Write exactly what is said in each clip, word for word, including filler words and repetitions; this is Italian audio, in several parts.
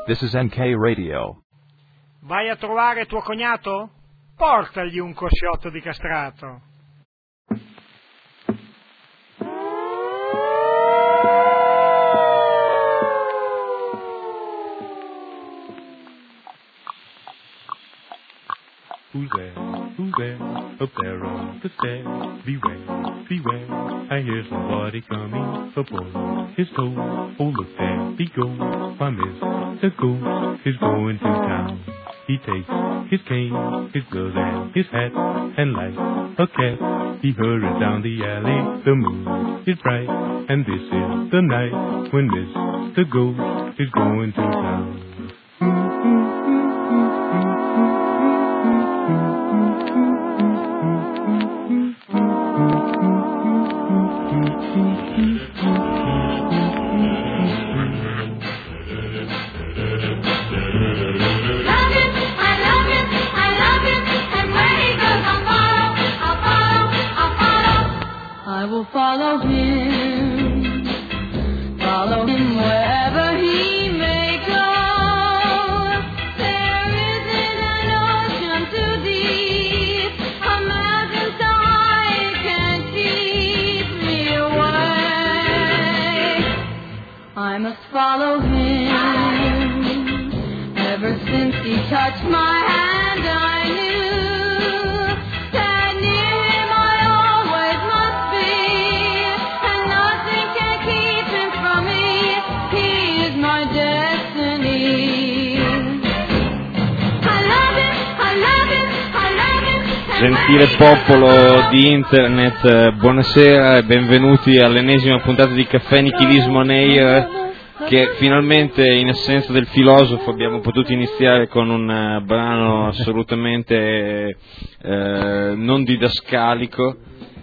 This is N K Radio. Vai a trovare tuo cognato? Portagli un cosciotto di castrato. Who's there? Who's there? Up there on the stairs. Beware, beware. I hear somebody coming up on his toes. Oh, look there he goes. My Mister Ghost is going to town. He takes his cane, his gloves and his hat, and like a cat, he hurries down the alley. The moon is bright, and this is the night when Mister Ghost is going to town. Follow him, follow him wherever he may go. There isn't an ocean too deep, a mountain so high it can't keep me away. I must follow him. Ever since he touched my hand, I knew. Gentile popolo di internet, buonasera e benvenuti all'ennesima puntata di Caffè Nichilismo on Air, che finalmente in assenza del filosofo abbiamo potuto iniziare con un uh, brano assolutamente eh, non didascalico,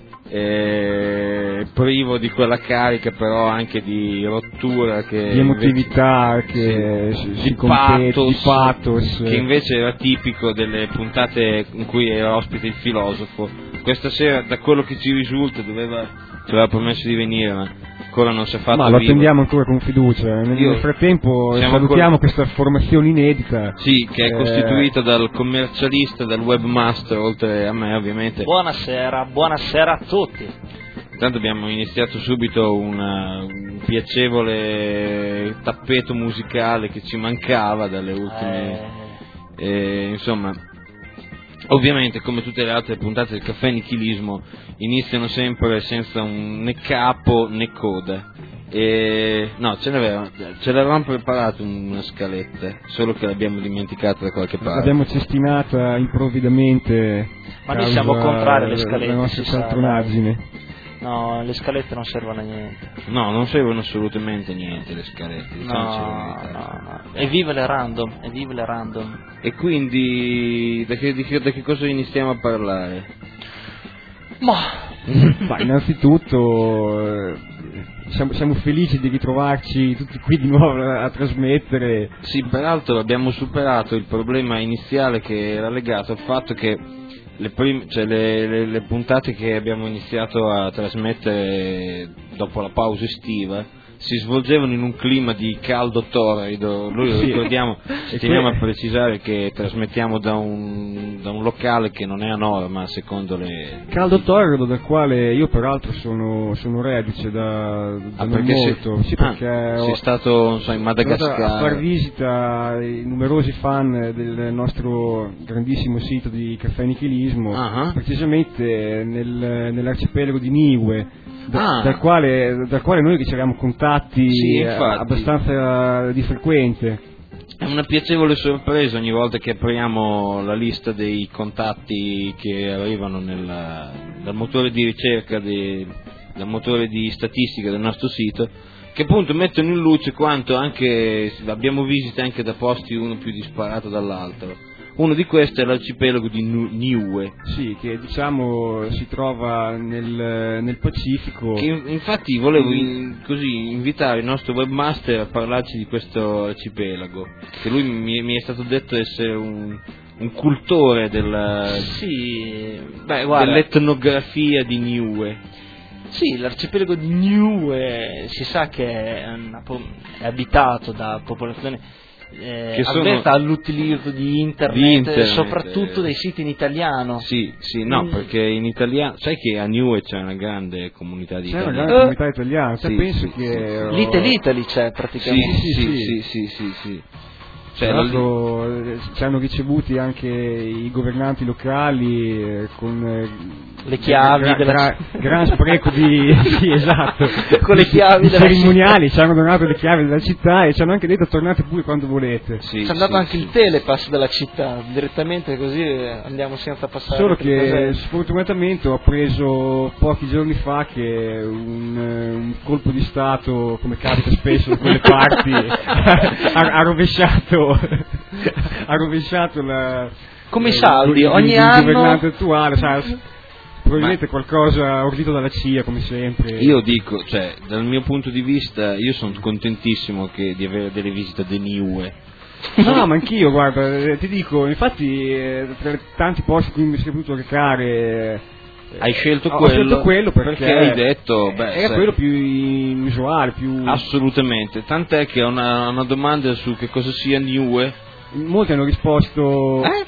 eh, privo di quella carica però anche di rottura, che di emotività, che sì, si di, compete, pathos, di pathos, che invece era tipico delle puntate in cui era ospite il filosofo. Questa sera, da quello che ci risulta, doveva, ci aveva promesso di venire, ma ancora non si è fatto. Ma lo vivo. attendiamo ancora con fiducia. Nel, Io, nel frattempo salutiamo ancora... questa formazione inedita. Sì, che è eh... costituita dal commercialista, dal webmaster, oltre a me ovviamente. Buonasera, buonasera a tutti. Intanto abbiamo iniziato subito una, un piacevole tappeto musicale che ci mancava dalle ultime... Eh... Eh, insomma, ovviamente come tutte le altre puntate del Caffè Nichilismo iniziano sempre senza un né capo né coda. E, no, ce l'avevamo, ce l'avevamo preparato una scaletta, solo che l'abbiamo dimenticata da qualche parte. L'abbiamo cestinata improvvidamente. Ma noi siamo contrari alle scalette. La nostra cialtronaggine. No, le scalette non servono a niente. No, non servono assolutamente a niente le scalette. No, no, no. E vive le random, e vive le random. E quindi da che, di che, da che cosa iniziamo a parlare? Ma, Ma innanzitutto eh, siamo, siamo felici di ritrovarci tutti qui di nuovo a, a trasmettere. Sì, peraltro abbiamo superato il problema iniziale che era legato al fatto che le, prime, cioè le, le, le puntate che abbiamo iniziato a trasmettere dopo la pausa estiva si svolgevano in un clima di caldo torrido. Noi lo sì. ricordiamo, ci teniamo a precisare che trasmettiamo da un, da un locale che non è a norma secondo le... Caldo torrido, dal quale io peraltro sono, sono reduce da, da ah, non molto. Sei, sì, perché ah, ho, sei stato non so, in Madagascar a far visita ai numerosi fan del nostro grandissimo sito di Caffè Nichilismo, uh-huh. precisamente nel, nell'arcipelago di Niue, da, ah. dal, quale, dal quale noi riceviamo contatti sì, abbastanza di frequente. È una piacevole sorpresa ogni volta che apriamo la lista dei contatti che arrivano nella, dal motore di ricerca, di, dal motore di statistica del nostro sito, che appunto mettono in luce quanto anche abbiamo visite anche da posti uno più disparato dall'altro. Uno di questi è l'arcipelago di Niue. Sì, che diciamo si trova nel, nel Pacifico. Che infatti volevo in, così invitare il nostro webmaster a parlarci di questo arcipelago, che lui mi, mi è stato detto essere un, un cultore della, sì, beh, guarda, dell'etnografia di Niue. Sì, l'arcipelago di Niue si sa che è, una, è abitato da popolazioni eh, che sono... avverta all'utilizzo di internet, di internet, soprattutto eh, dei siti in italiano. Sì, sì, no, Mm. perché in italiano, sai che a Niue c'è una grande comunità di C'è una italiani. grande comunità italiana, Sì, penso sì, che... sì, sì. Little Italy c'è Sì, praticamente. sì, sì, sì, sì, sì, sì. Tra Cioè, l'altro eh, ci hanno ricevuti anche i governanti locali eh, con eh, Le chiavi gra- della gra- città. gran spreco di sì, esatto, Con le chiavi di della cerimoniali, ci hanno donato le chiavi della città e ci hanno anche detto tornate pure quando volete. sì, C'è andato sì, anche sì. il telepass della città, direttamente così eh, andiamo senza passare. Solo per le che caselle. sfortunatamente ho appreso pochi giorni fa che un, eh, un colpo di stato, come capita spesso da quelle parti, ha, ha rovesciato ha rovesciato la, Come i eh, saldi, il- il- ogni il anno- governante attuale, sa, probabilmente qualcosa ordito dalla C I A come sempre. Io dico, cioè, dal mio punto di vista, io sono contentissimo che, di avere delle visite a Niue. No, ma anch'io, guarda, eh, ti dico, infatti eh, tra i tanti posti in cui mi sono potuto recare eh, Hai scelto ho quello, scelto quello perché, perché hai detto, beh, era sai- quello più inusuale, più... Assolutamente, tant'è che ho una, una domanda su che cosa sia Niue. Molti hanno risposto... Eh?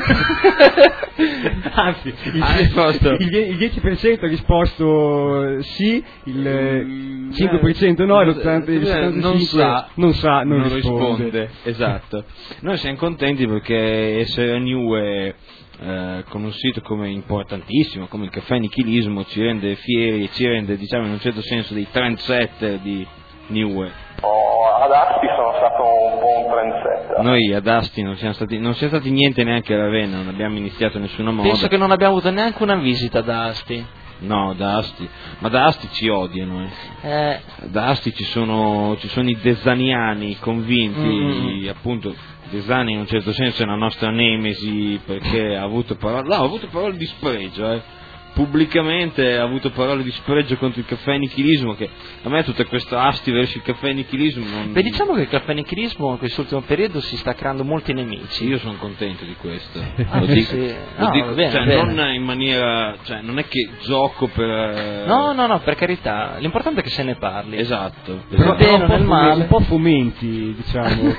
Anzi, il, Ha risposto. il die- il dieci per cento ha risposto sì, il eh, cinque per cento no, e l'ottanta per cento non sa, non sa, non, non risponde. risponde. Esatto. Noi siamo contenti perché essere a Niue eh, con un sito come importantissimo come il Caffè Nichilismo ci rende fieri e ci rende, diciamo, in un certo senso dei trendsetter di Niue. Oh, ad Asti sono stato un po' un trendsetter. Noi ad Asti non siamo stati, non siamo stati niente neanche a Ravenna, non abbiamo iniziato nessuna moda. Penso che non abbiamo avuto neanche una visita da Asti. No, da Asti, ma da Asti ci odiano. Eh. Eh, Da Asti ci sono, ci sono i desaniani convinti, Mm. appunto, Desani in un certo senso è una nostra nemesi perché ha avuto parole, no, ha avuto parole di spregio, eh. Pubblicamente ha avuto parole di spregio contro il caffè nichilismo, che a me tutta questa asti verso il caffè nichilismo non... beh, diciamo che il caffè nichilismo in quest'ultimo periodo si sta creando molti nemici. Io sono contento di questo, Ah, lo sì, dico, sì. lo No, dico, va bene, cioè, bene. non in maniera, cioè non è che gioco per... No, no, no, per carità, l'importante è che se ne parli. Esatto, Però, esatto. però bene un, po nel fome- male. un po' fomenti, diciamo.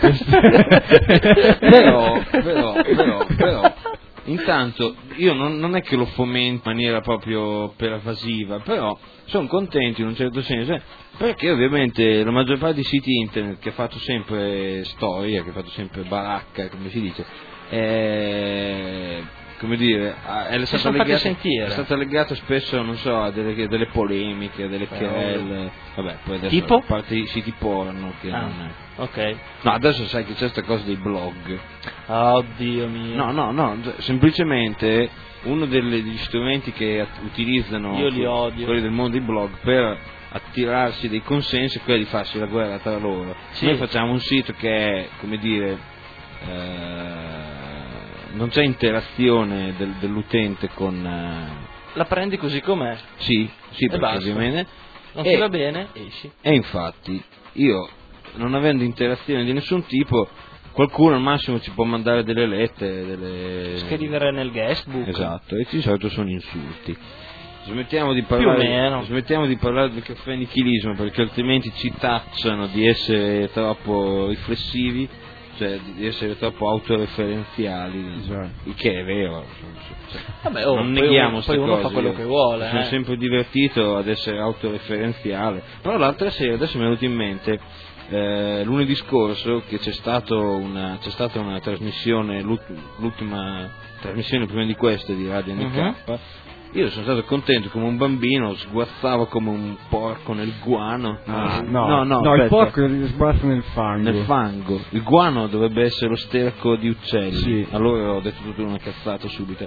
però, però, però, però, intanto io non, non è che lo fomento in maniera proprio pervasiva, però sono contento in un certo senso, eh, perché ovviamente la maggior parte dei siti internet che ha fatto sempre storia, che ha fatto sempre baracca, come si dice, è, come dire, è Si stata, sono fatti legata, sentire. è stata legata spesso, non so, a delle, delle polemiche, a delle querelle, vabbè, poi adesso Tipo? a parte i siti porno che Ah, non è. ok. No, adesso sai che c'è questa cosa dei blog. Oddio mio. No, no, no, semplicemente uno delle- degli strumenti che at- utilizzano Io li que- odio. quelli del mondo dei blog per attirarsi dei consensi è quello di farsi la guerra tra loro. Sì. Noi facciamo un sito che è, come dire, eh, non c'è interazione del- dell'utente con... eh, La prendi così com'è. sì, sì, perché basta. ovviamente... Non E- ti va bene, esci. E infatti, io, non avendo interazione di nessun tipo, qualcuno al massimo ci può mandare delle lettere, delle... Scrivere nel guestbook. Esatto, e di solito sono insulti. Smettiamo di parlare, Più o meno. smettiamo di parlare del caffè nichilismo, perché altrimenti ci tacciano di essere troppo riflessivi, cioè di essere troppo autoreferenziali, Esatto. il che è vero. Cioè, Vabbè, oh, non poi neghiamo uno- queste poi uno cose. fa quello io che vuole, mi sono eh. sempre divertito ad essere autoreferenziale. Però l'altra sera, adesso mi è venuto in mente, eh, lunedì scorso che c'è, stato una, c'è stata una trasmissione, l'ult- l'ultima trasmissione prima di questa di Radio N K. Mhm. Io sono stato contento come un bambino, sguazzavo come un porco nel guano. Ah, no, no, no, il aspetta. porco sguazza nel fango. Nel fango. Il guano dovrebbe essere lo sterco di uccelli. Sì. Allora ho detto tutta una cazzata subito.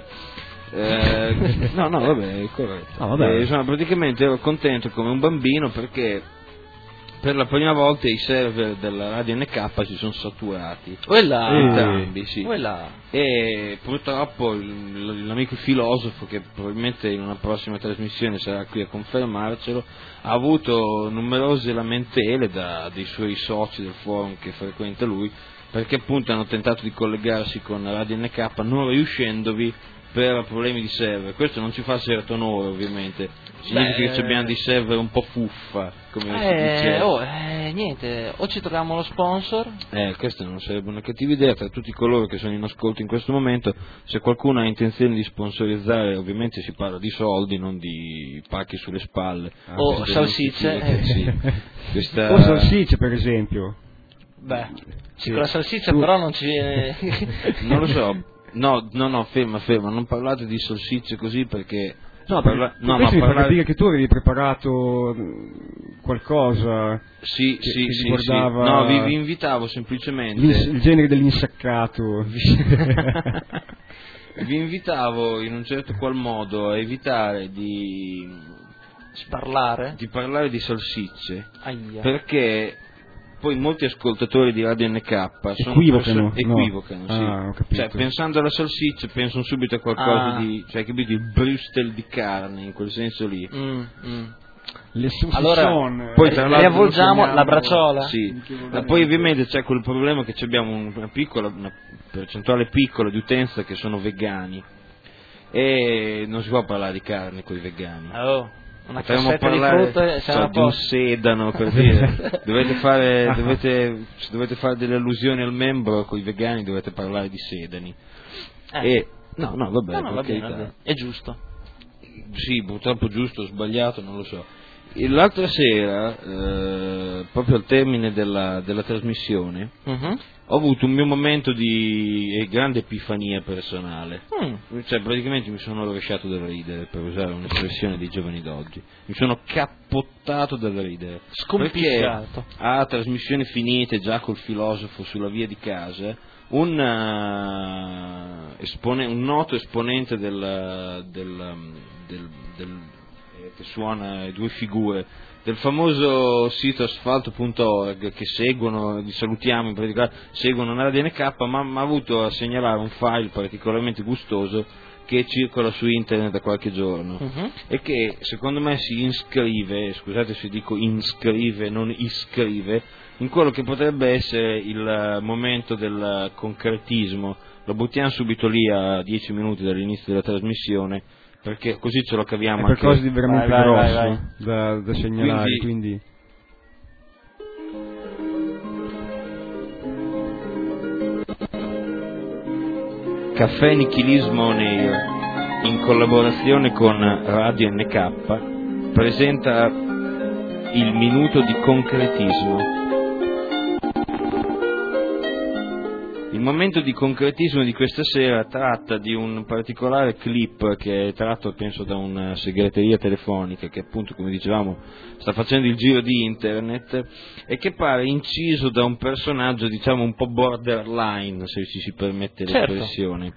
Eh, no, no, vabbè, è corretto. Ah, vabbè. Eh, insomma, praticamente ero contento come un bambino perché per la prima volta i server della Radio N K si sono saturati. Quella. Entrambi, sì. Quella. E purtroppo il- l'amico filosofo, che probabilmente in una prossima trasmissione sarà qui a confermarcelo, ha avuto numerose lamentele da dei suoi soci del forum che frequenta lui, perché appunto hanno tentato di collegarsi con Radio N K non riuscendovi per problemi di server. Questo non ci fa certo onore, ovviamente. Significa Beh, che abbiamo dei server un po' fuffa, come si Eh, dice. oh, eh, niente, o ci troviamo lo sponsor. Eh, questa non sarebbe una cattiva idea. Tra tutti coloro che sono in ascolto in questo momento, se qualcuno ha intenzione di sponsorizzare, ovviamente si parla di soldi, non di pacchi sulle spalle. O Questo salsicce. non significa che sì. Questa- O salsicce, per esempio. Beh, Sì. con la salsiccia Tu- però non ci... Non lo so. No, no, no, ferma, ferma, non parlate di salsicce così perché... No, parla- perché no, questo ma mi fa parlare- capire che tu avevi preparato mh, qualcosa, Sì, che- sì, che sì, riguardava- sì. No, vi, vi invitavo semplicemente... l'ins- il genere dell'insaccato. vi invitavo in un certo qual modo a evitare di, Sparlare? di parlare di salsicce, Aia. perché poi molti ascoltatori di Radio N K sono Equivocano, perso- no. equivocano, sì. Ah, ho capito. Cioè, pensando alla salsiccia pensano subito a qualcosa Ah. di, cioè, capito, il brustel di carne, in quel senso lì. Mm, mm. Le Allora, saucisson, Poi eh, tra le l'altro avvolgiamo chiamiamo- la bracciola? Sì, Che ma volete. poi ovviamente c'è quel problema che abbiamo una piccola, una percentuale piccola di utenza che sono vegani e non si può parlare di carne con i vegani. Oh, una Potremmo cassetta di parlare frutta e so, siamo a di un posto. sedano, per dire. Dovete fare, dovete, se dovete fare delle allusioni al membro con i vegani dovete parlare di sedani. Eh. E no, no, vabbè, No, no, per va bene, carità. va bene. È giusto. Sì, purtroppo giusto o sbagliato, non lo so. E l'altra sera, eh, proprio al termine della, della trasmissione, Mhm. ho avuto un mio momento di eh, grande epifania personale. Mm. Cioè, praticamente mi sono rovesciato dal ridere, per usare un'espressione dei giovani d'oggi. Mi sono cappottato dal ridere. Scompiccato. Perché a trasmissioni finite, già col filosofo sulla via di casa, un, eh, espone- un noto esponente del, del, del, del- eh, che suona due figure del famoso sito asfalto punto org che seguono, li salutiamo in particolare, seguono Radio N K, ma ha avuto a segnalare un file particolarmente gustoso che circola su internet da qualche giorno Mhm. e che secondo me si iscrive, scusate se dico inscrive, non iscrive, in quello che potrebbe essere il momento del concretismo. Lo buttiamo subito lì a dieci minuti dall'inizio della trasmissione, perché così ce lo caviamo È anche. qualcosa di veramente Vai, vai, grosso vai, vai. Da, da segnalare, Quindi- quindi... Caffè Nichilismo On Air, in collaborazione con Radio N K, presenta il minuto di concretismo. Il momento di concretismo di questa sera tratta di un particolare clip che è tratto, penso, da una segreteria telefonica che, appunto, come dicevamo, sta facendo il giro di internet e che pare inciso da un personaggio, diciamo, un po' borderline, se ci si permette Certo. l'espressione.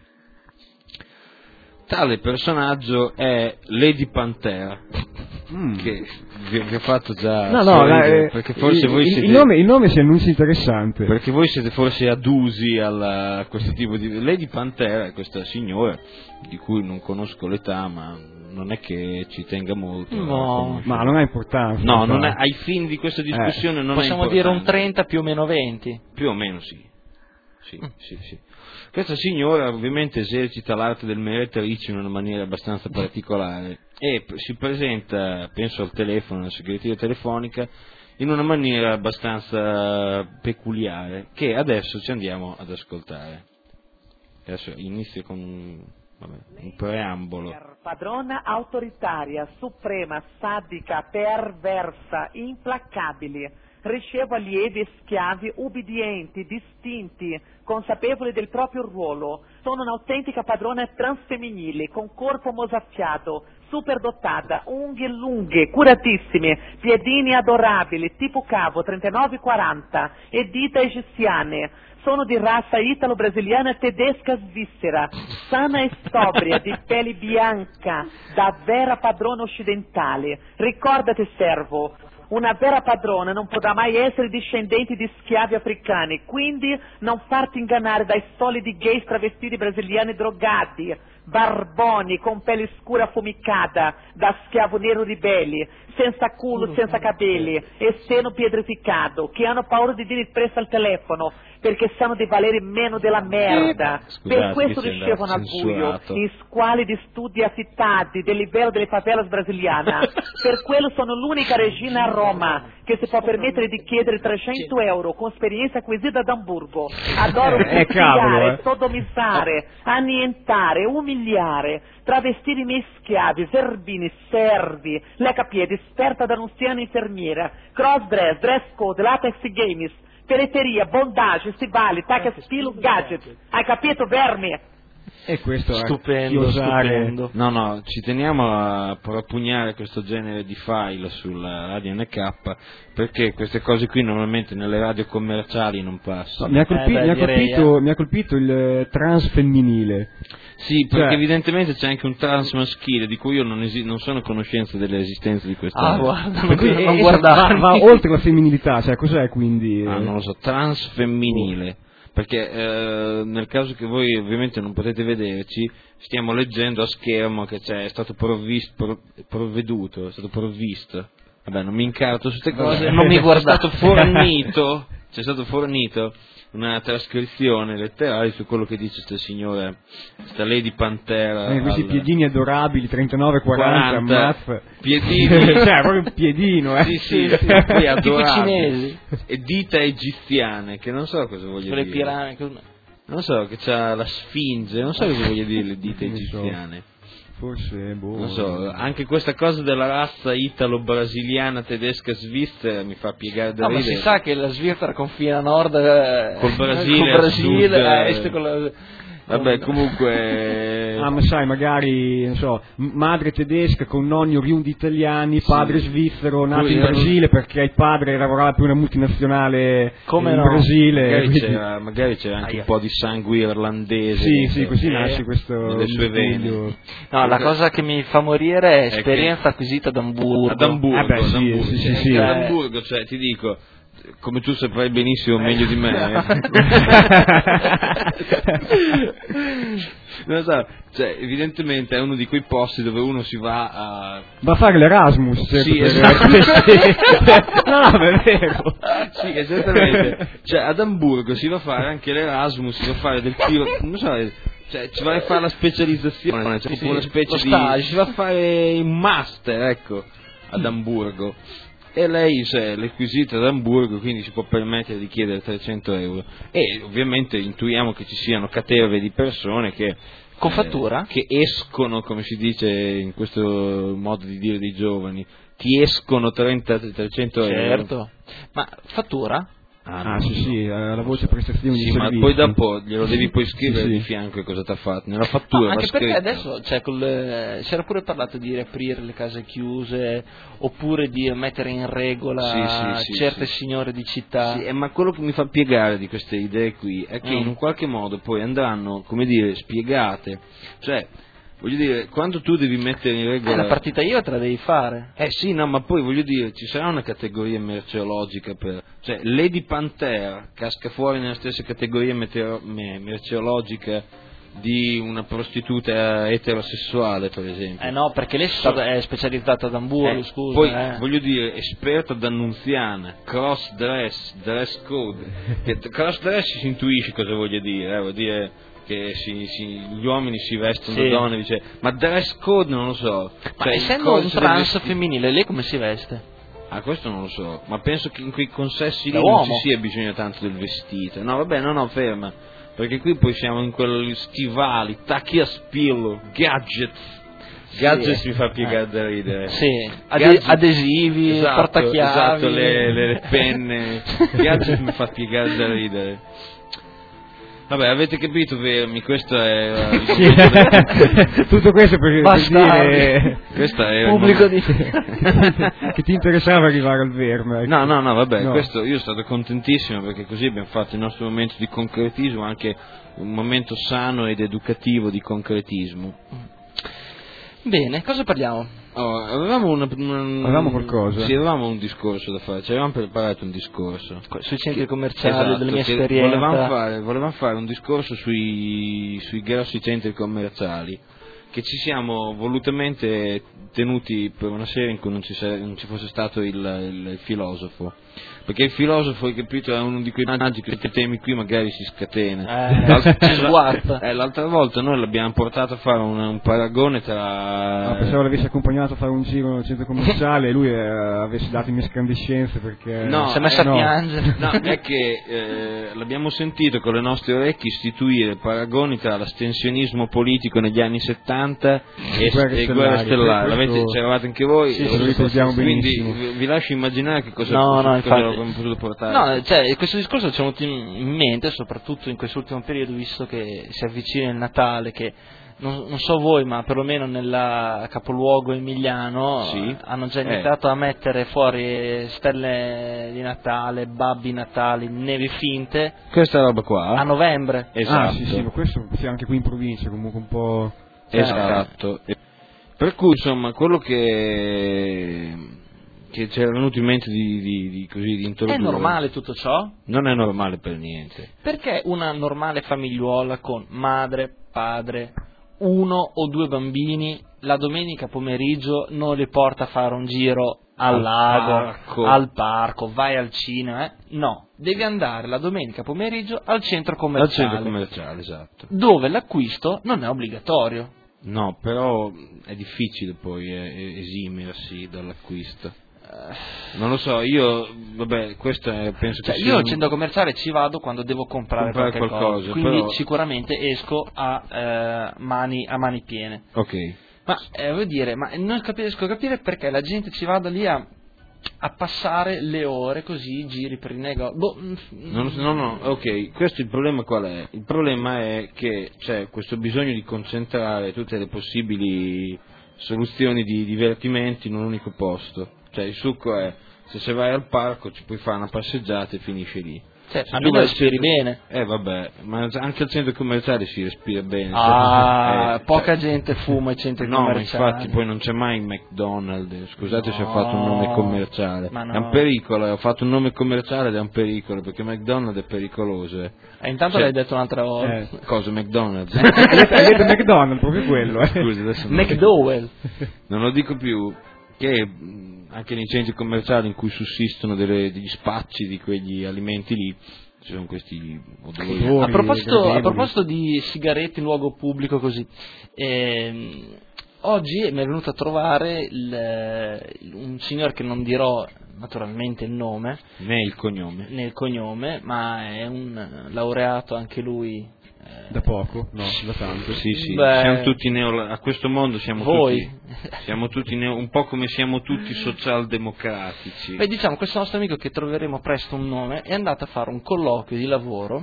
Tale personaggio è Lady Pantera, Mm. che vi, vi ho fatto già No, no, sorridere, eh, perché forse il, voi il- siete... il nome, il nome si annuncia interessante. Perché voi siete forse adusi alla- a questo tipo di... Lady Pantera è questa signora di cui non conosco l'età, ma non è che ci tenga molto. a No. conoscere. Ma non ha importanza. No, non è, infatti. ai fini di questa discussione non Possiamo è dire un importante. trenta più o meno venti. Più o meno sì. Sì, sì, sì. Questa signora ovviamente esercita l'arte del meretrice in una maniera abbastanza particolare e p- si presenta, penso al telefono, alla segreteria telefonica, in una maniera abbastanza peculiare, che adesso ci andiamo ad ascoltare. Adesso inizio con un, vabbè, un preambolo. Padrona autoritaria, suprema, sadica, perversa, implacabile. Ricevo allievi e schiavi ubbidienti, distinti, consapevoli del proprio ruolo. Sono un'autentica padrona transfemminile, con corpo mosaffiato, superdotata, unghie lunghe, curatissime, piedini adorabili, tipo cavo trentanove quaranta e dita egiziane. Sono di razza italo-brasiliana tedesca svizzera, sana e sobria, di pelle bianca, da vera padrona occidentale. Ricordati, servo, una vera padrona non potrà mai essere discendente di schiavi africani, quindi non farti ingannare dai soliti gay travestiti brasiliani drogati. barboni com pele escura fumicada, da schiavo nero ribelle, senza culo, senza capelli, e seno pietrificado, che hanno paura di dire il prezzo al telefono, perché sanno di valere meno della merda. Scusate, per questo che ricevono al buio censurato. in squali di studi affittati del livello delle favelas brasiliane. Per quello sono l'unica regina a Roma che si può permettere di chiedere trecento euro con esperienza acquisita ad Amburgo. Adoro Eh, fustigare, cavolo, eh. sodomizzare, annientare, umiliare, travestire i miei schiavi, zerbini, servi, leccapiedi, esperta d'annunziana infermiera, cross-dress, dress code, latex games, peletteria, bondage, stivali, tacca spillo, gadget. Hai capito, verme? E questo Stupendo, è osare. stupendo. No, no, ci teniamo a propugnare questo genere di file sulla radio N K, perché queste cose qui normalmente nelle radio commerciali non passano. Mi ha, colpi- Eh, beh, mi ha direi, colpito, eh. mi ha colpito il eh, trans femminile. Sì, perché Cioè- evidentemente c'è anche un trans maschile di cui io non, esi- non sono a conoscenza dell'esistenza di questo. Ah, guarda, Ma qui- non eh, va, guardarmi. va oltre la femminilità, cioè cos'è quindi? Ah, non lo so, trans femminile. Perché eh, nel caso che voi ovviamente non potete vederci, stiamo leggendo a schermo che c'è, è stato provvisto, prov- provveduto, è stato provvisto. Vabbè, non mi incarto su queste cose. non mi guardate. C'è stato fornito, c'è stato fornito una trascrizione letterale su quello che dice questa signora, questa Lady Pantera. Eh, questi al- piedini adorabili, trentanove quaranta, quaranta, mazz. piedini. Cioè, proprio un piedino, eh. Sì, sì, sì, poi Tipo adorabili. cinesi. E dita egiziane, che non so cosa voglia Quelle dire. piranha. Non so, che c'ha la sfinge, non so cosa voglia dire le dita Non so. egiziane. Forse, boh. Non so, anche questa cosa della razza italo-brasiliana, tedesca, svizzera mi fa piegare da No, ma ridere. si sa che la Svizzera confina a nord eh, Col Brasile, col a Brasile, sud, a eh. est con la... Vabbè, comunque... Ah, ma sai, magari, non so, m- madre tedesca con nonni oriundi italiani, padre svizzero nato Poi in erano- Brasile perché il padre lavorava per una multinazionale Come in no? Brasile. Magari quindi- c'era, magari c'era anche Aia. un po' di sangue irlandese. Sì, dentro. sì, così Eh, nasce questo nelle sue vene. miscuglio. No, la cosa che mi fa morire è È esperienza che- acquisita ad Amburgo. Ad Amburgo, Ah, beh, ad sì, Amburgo. sì, sì, Cioè, sì. ad Eh. Amburgo, cioè, ti dico, come tu saprai benissimo meglio di me, non so, cioè, evidentemente è uno di quei posti dove uno si va a... Va a fare l'Erasmus, certo, Sì, per- esatto. No, ma è vero. Sì, esattamente. Cioè, ad Amburgo si va a fare anche l'Erasmus, si va a fare del tiro, non so, cioè, ci vai a fare la specializzazione, cioè, Sì, una sì, specie lo di... stage. si va a fare un master, ecco, ad Amburgo. E lei cioè, è requisita ad Amburgo, quindi si può permettere di chiedere trecento euro. E ovviamente intuiamo che ci siano caterve di persone che... Con eh, fattura? che escono, come si dice in questo modo di dire dei giovani, ti escono trenta, trecento euro. Certo. Ma fattura? Ah, no, sì, no. sì, eh, la voce prestazioni Sì, di ma servizi. poi dopo glielo devi poi scrivere Sì, sì. di fianco cosa ti ha fatto. Nella No, fattura va anche perché scritto. adesso cioè, col, eh, si era pure parlato di riaprire le case chiuse oppure di mettere in regola Sì, sì, sì, certe sì. signore di città. Sì, eh, ma quello che mi fa piegare di queste idee qui è che Mm. in un qualche modo poi andranno, come dire, spiegate. Cioè, voglio dire, quando tu devi mettere in Eh, regola... la partita I V A te la devi fare. Eh sì, no, ma poi voglio dire, ci sarà una categoria merceologica per... Cioè, Lady Pantera casca fuori nella stessa categoria meteo- me- merceologica di una prostituta eterosessuale, per esempio. Eh no, perché lei è stata- è specializzata ad Amburgo, Eh, scusa. poi, eh. voglio dire, esperta d'annunziana, cross dress, dress code. Che t- cross dress si intuisce cosa voglia dire, eh, vuol dire che si- si- gli uomini si vestono Sì. da donne, dice, ma dress code non lo so. Ma Cioè, il essendo un codice del trans vestito- femminile, lei come si veste? Ah, questo non lo so, ma penso che in quei consessi Da lì non uomo. ci sia bisogno tanto del vestito. No, vabbè, no, no, ferma. Perché qui poi siamo in quegli stivali, tacchi a spillo, gadgets. Gadgets mi fa piegare da ridere. Sì, ade- Gadget- adesivi, esatto, portachiavi. esatto, le, le- le penne. Gadget mi fa piegare da ridere. Vabbè, avete capito, Vermi, questo è... il Sì. momento del- Tutto questo per, per Bastardi. dire Questo è il Pubblico momento- di... che ti interessava arrivare al verme. ecco. No, no, no, vabbè, No. questo io sono stato contentissimo perché così abbiamo fatto il nostro momento di concretismo, anche un momento sano ed educativo di concretismo. Bene, cosa parliamo? Oh, avevamo, una, una, avevamo qualcosa? Sì, avevamo un discorso da fare, ci avevamo preparato un discorso. Sui centri commerciali, esatto, delle mie che esperienze. Volevamo fare, volevamo fare un discorso sui, sui grossi centri commerciali, che ci siamo volutamente tenuti per una serie in cui non ci, non ci fosse stato il, il, il filosofo. Perché il filosofo, hai capito, è uno di quei personaggi che se temi qui magari si scatena. Eh, l'altra, si sguarda. Eh, l'altra volta noi l'abbiamo portato a fare un, un paragone tra... Ah, pensavo l'avessi accompagnato a fare un giro nel centro commerciale e lui eh, avesse dato in escandescenze perché... No, si è messo eh, a piangere. No, è che eh, l'abbiamo sentito con le nostre orecchie istituire paragoni tra l'astensionismo politico negli anni settanta e Guerre e Guerra Stellari, Stellare. questo- L'avete, c'eravate anche voi? Sì, sì, lo ricordiamo Quindi benissimo. vi, vi lascio immaginare che cosa, No, cosa, no, cosa infatti. avremmo potuto portare. No, cioè, questo discorso ci è venuto in mente, soprattutto in quest'ultimo periodo, visto che si avvicina il Natale, che non, non so voi, ma perlomeno nel capoluogo emiliano Sì. eh, hanno già Eh. iniziato a mettere fuori stelle di Natale, babbi Natali, neve finte Questa roba qua. a novembre. Esatto. Ah sì sì, ma questo sì, anche qui in provincia comunque un po'... Esatto. Per cui insomma quello che, che ci era venuto in mente di, di, di, così, di È introdurre normale tutto ciò? non è normale per niente. Perché una normale famigliuola con madre, padre, uno o due bambini la domenica pomeriggio non li porta a fare un giro al, Al lago, parco. al parco, vai al cinema? Eh? No, devi andare la domenica pomeriggio al centro Al commerciale, centro commerciale, esatto. dove l'acquisto non è obbligatorio. No, però è difficile poi eh, esimersi dall'acquisto. Non lo so, io, vabbè, questo è, penso Cioè, che io sia al un- centro commerciale ci vado quando devo comprare, Comprare qualche qualcosa, cosa, quindi però- sicuramente esco a, eh, mani, a mani piene. Ok. Ma eh, voglio dire, ma non capisco capire perché la gente ci vada lì a, a passare le ore così, giri per i negozi. Boh, mm, Non, no, no, ok, questo il problema qual è? Il problema è che c'è questo bisogno di concentrare tutte le possibili soluzioni di divertimenti in un unico posto. Cioè il succo è, se se vai al parco ci puoi fare una passeggiata e finisce lì. cioè, Se tu almeno vai al respiri centro- bene. Eh vabbè, ma anche al centro commerciale si respira bene. Ah, Eh, poca cioè- gente fuma ai centri No, ma commerciali. infatti poi non c'è mai McDonald's, scusate se ho No, fatto un nome commerciale, ma no. è un pericolo, ho fatto un nome commerciale ed è un pericolo, perché McDonald's è pericoloso. Eh. E intanto Cioè- l'hai detto un'altra volta. Eh. Cosa, McDonald's? Hai detto McDonald's, proprio quello, eh. Scusi, adesso non, McDowell. non lo dico più, che mh, anche nei centri commerciali in cui sussistono delle- degli spacci di quegli alimenti lì, ci sono questi odori. Odori. A proposito, a gradevoli. proposito di sigarette in luogo pubblico così, ehm, oggi mi è venuto a trovare il- un signore che non dirò naturalmente il nome Né il cognome. né il cognome, ma è un laureato anche lui. eh, Da poco? No, da tanto. Sì, sì, Beh, siamo tutti neo, a questo mondo siamo voi. tutti, siamo tutti neo, un po' come siamo tutti socialdemocratici. Beh, diciamo, questo nostro amico, che troveremo presto un nome, è andato a fare un colloquio di lavoro.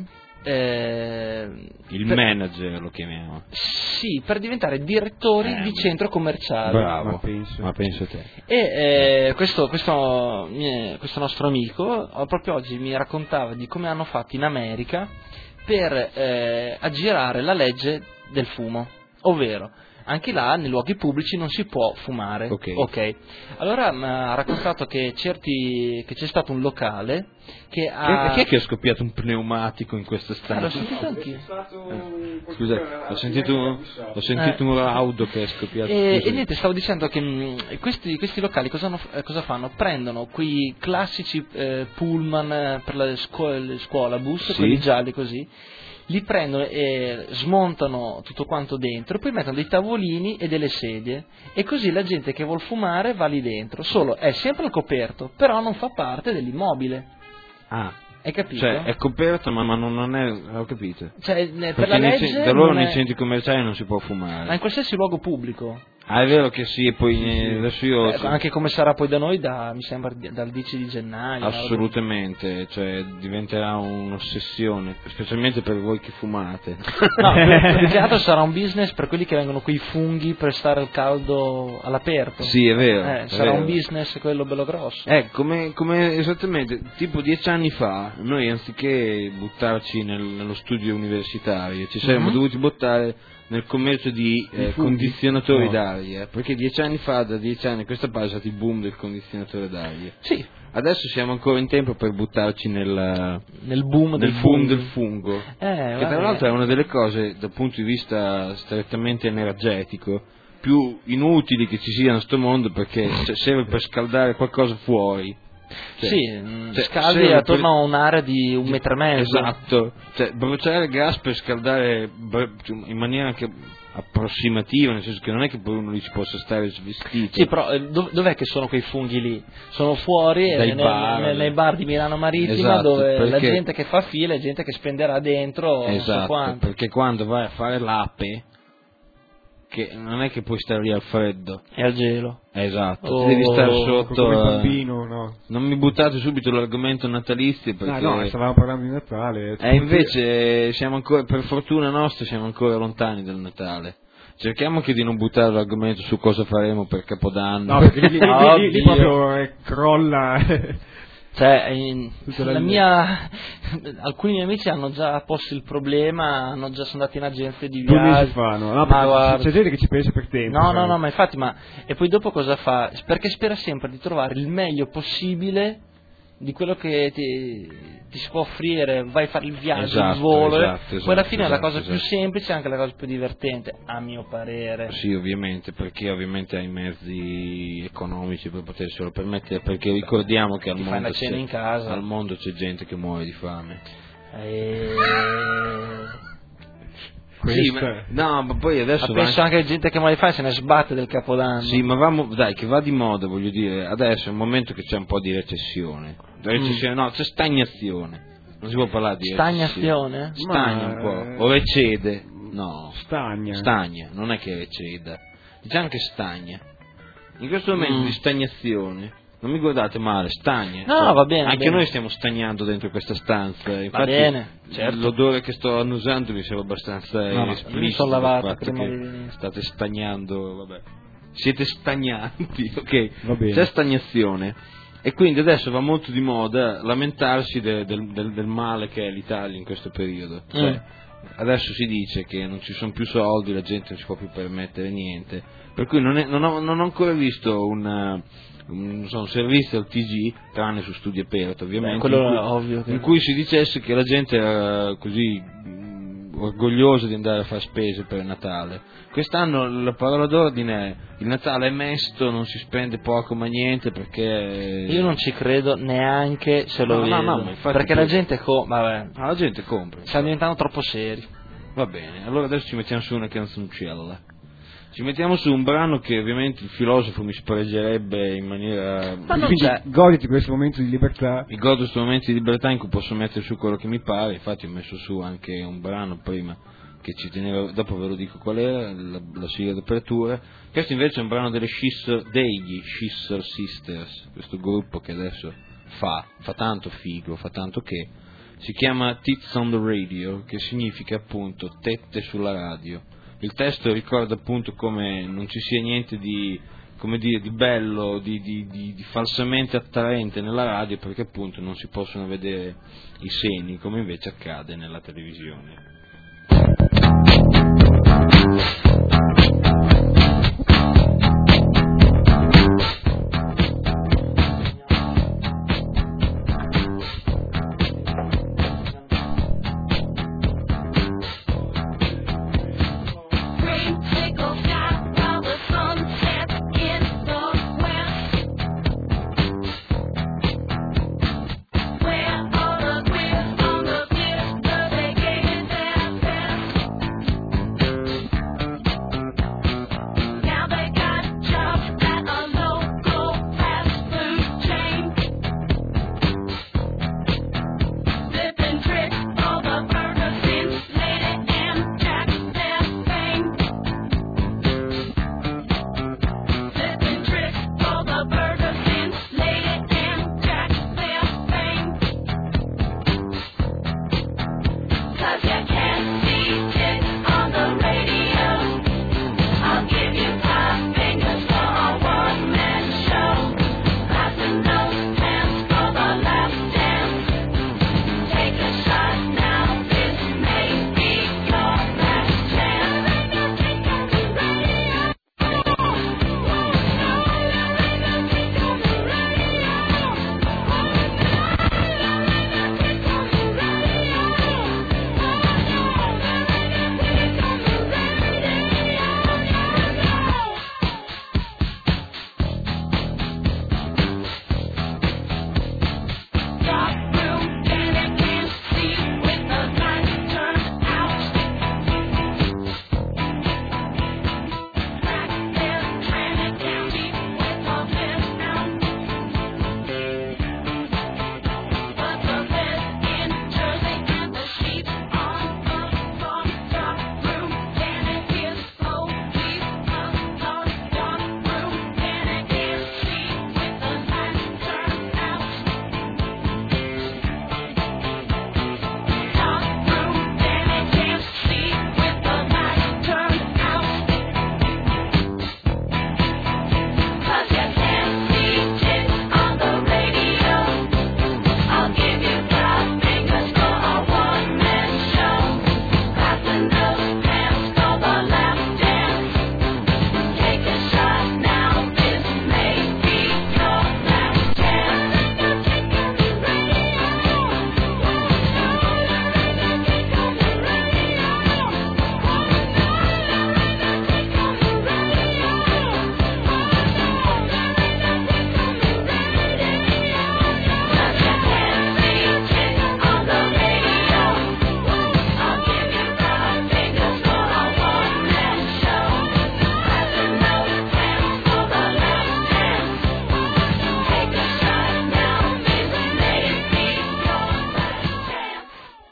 eh, Il per- manager lo chiamiamo. Sì, per diventare direttori Eh, di centro commerciale. Bravo, ma penso. ma penso te. E eh, questo, questo, mie- questo nostro amico eh, proprio oggi mi raccontava di come hanno fatto in America per eh, aggirare la legge del fumo, ovvero anche là nei luoghi pubblici non si può fumare. Ok. Allora mi ha raccontato che, certi, che c'è stato un locale che ha... Chi, chi è che ha scoppiato un pneumatico in questa Ah, l'ho stanza? sentito anch'io. Scusa, ho sentito, ho sentito Eh. un raudo che è scoppiato. E, Scusi. e niente, stavo dicendo che mh, questi, questi locali cosa, hanno- eh, cosa fanno? Prendono quei classici eh, pullman eh, per la scuola, le scuola bus, Sì. quelli gialli così, li prendono e smontano tutto quanto dentro, poi mettono dei tavolini e delle sedie, e così la gente che vuol fumare va lì dentro, solo è sempre al coperto, però non fa parte dell'immobile. Ah, Hai capito? cioè è coperto ma, ma non, non è, ho capito. Cioè, eh, per Perché la nei legge cen- da loro non nei è- centri commerciali non si può fumare. ma in qualsiasi luogo pubblico. Ah, è vero che sì, e poi eh, adesso io... Eh, anche come sarà poi da noi, da, mi sembra di- dal dieci di gennaio. una roba- Assolutamente, cioè diventerà un'ossessione, specialmente per voi che fumate. No, più più che altro sarà un business per quelli che vengono qui i funghi per stare al caldo all'aperto. Sì, è vero. Eh, è sarà vero. un business quello bello grosso. Eh, come, come esattamente, tipo dieci anni fa, noi anziché buttarci nel- nello studio universitario, ci saremmo Mhm. dovuti buttare nel commercio di eh, condizionatori no. d'aria, perché dieci anni fa, da dieci anni a questa parte, è stato il boom del condizionatore d'aria. Sì. Adesso siamo ancora in tempo per buttarci nel, nel boom, nel del, boom fungo. del fungo, eh, che tra l'altro è una delle cose, dal punto di vista strettamente energetico, più inutili che ci siano a sto mondo, perché serve per scaldare qualcosa fuori. Cioè, sì, cioè, scaldi attorno per... a un'area di un metro e mezzo. Esatto, cioè bruciare gas per scaldare in maniera anche approssimativa, nel senso che non è che poi uno lì ci possa stare svestito. Sì, però dov- dov'è che sono quei funghi lì? Sono fuori Dai nei bar. Nei, nei bar di Milano Marittima, esatto, dove perché... la gente che fa fila è gente che spenderà dentro esatto, non so quanto. Perché quando vai a fare l'ape, che non è che puoi stare lì al freddo e al gelo, esatto, oh, devi stare sotto come il bambino, no? Non mi buttate subito l'argomento natalizio, perché no, no, stavamo parlando di Natale e invece siamo ancora, per fortuna nostra, siamo ancora lontani dal Natale. Cerchiamo anche di non buttare l'argomento su cosa faremo per Capodanno, no, perché lì, lì, lì, lì proprio eh, crolla. Cioè, in, la mia, alcuni miei amici hanno già posto il problema, hanno già sono andati in agenzie di viaggio. Due mesi fa, no? No, ma guarda, c'è gente che ci pensa per tempo. No, no, no, ma infatti, ma e poi dopo cosa fa? Perché spera sempre di trovare il meglio possibile di quello che ti, ti si può offrire, vai a fare il viaggio, esatto, il volo, esatto, esatto, poi alla fine esatto, è la cosa esatto. più semplice e anche la cosa più divertente, a mio parere. Sì, ovviamente, perché ovviamente hai mezzi economici per poterselo permettere, perché ricordiamo che al ti mondo, cena c'è, in casa. al mondo c'è gente che muore di fame. E... Sì, ma, no, ma poi adesso ma penso anche... anche gente che muore di fame se ne sbatte del Capodanno. Sì, ma vamo, dai, che va di moda, voglio dire, adesso è un momento che c'è un po' di recessione. Recessione, mm. no, c'è stagnazione. Non si può parlare di stagnazione? Stagna un po', o recede. No. Stagna. Stagna, non è che receda. Diciamo che stagna. In questo momento mm. di stagnazione, non mi guardate male, stagna. No, cioè, va bene. Anche bene. noi stiamo stagnando dentro questa stanza. Infatti, va bene, certo. L'odore che sto annusando mi sembra abbastanza no, esplicito. Mi sono lavato fatto prima che di... state stagnando, vabbè. Siete stagnanti, ok? Va bene. C'è stagnazione. E quindi adesso va molto di moda lamentarsi de, del, del, del male che è l'Italia in questo periodo. Cioè, mm. Adesso si dice che non ci sono più soldi, la gente non si può più permettere niente. Per cui non, è, non, ho, non ho ancora visto una, un, so, un servizio al T G, tranne su Studio Aperto ovviamente, Beh, in, cui, ovvio che... in cui si dicesse che la gente era così mh, orgogliosa di andare a fare spese per Natale. Quest'anno la parola d'ordine è: il Natale è mesto, non si spende poco ma niente, perché io non ci credo neanche se lo no, vedo, no, no, perché la gente co- vabbè, ah, la gente compra, stanno diventando troppo seri. Va bene, allora adesso ci mettiamo su una canzoncella. Ci mettiamo su un brano che ovviamente il filosofo mi spareggerebbe in maniera... Ma non c'è. Goditi questo momento di libertà. Mi godo questo momento di libertà in cui posso mettere su quello che mi pare. Infatti ho messo su anche un brano prima che ci tenevo, dopo ve lo dico qual era, la, la sigla d'apertura. Questo invece è un brano delle Schisser, degli Schisser Sisters, questo gruppo che adesso fa, fa tanto figo, fa tanto che si chiama Tits on the Radio, che significa appunto tette sulla radio. Il testo ricorda appunto come non ci sia niente di, come dire, di bello, di, di, di, di falsamente attraente nella radio, perché appunto non si possono vedere i seni, come invece accade nella televisione.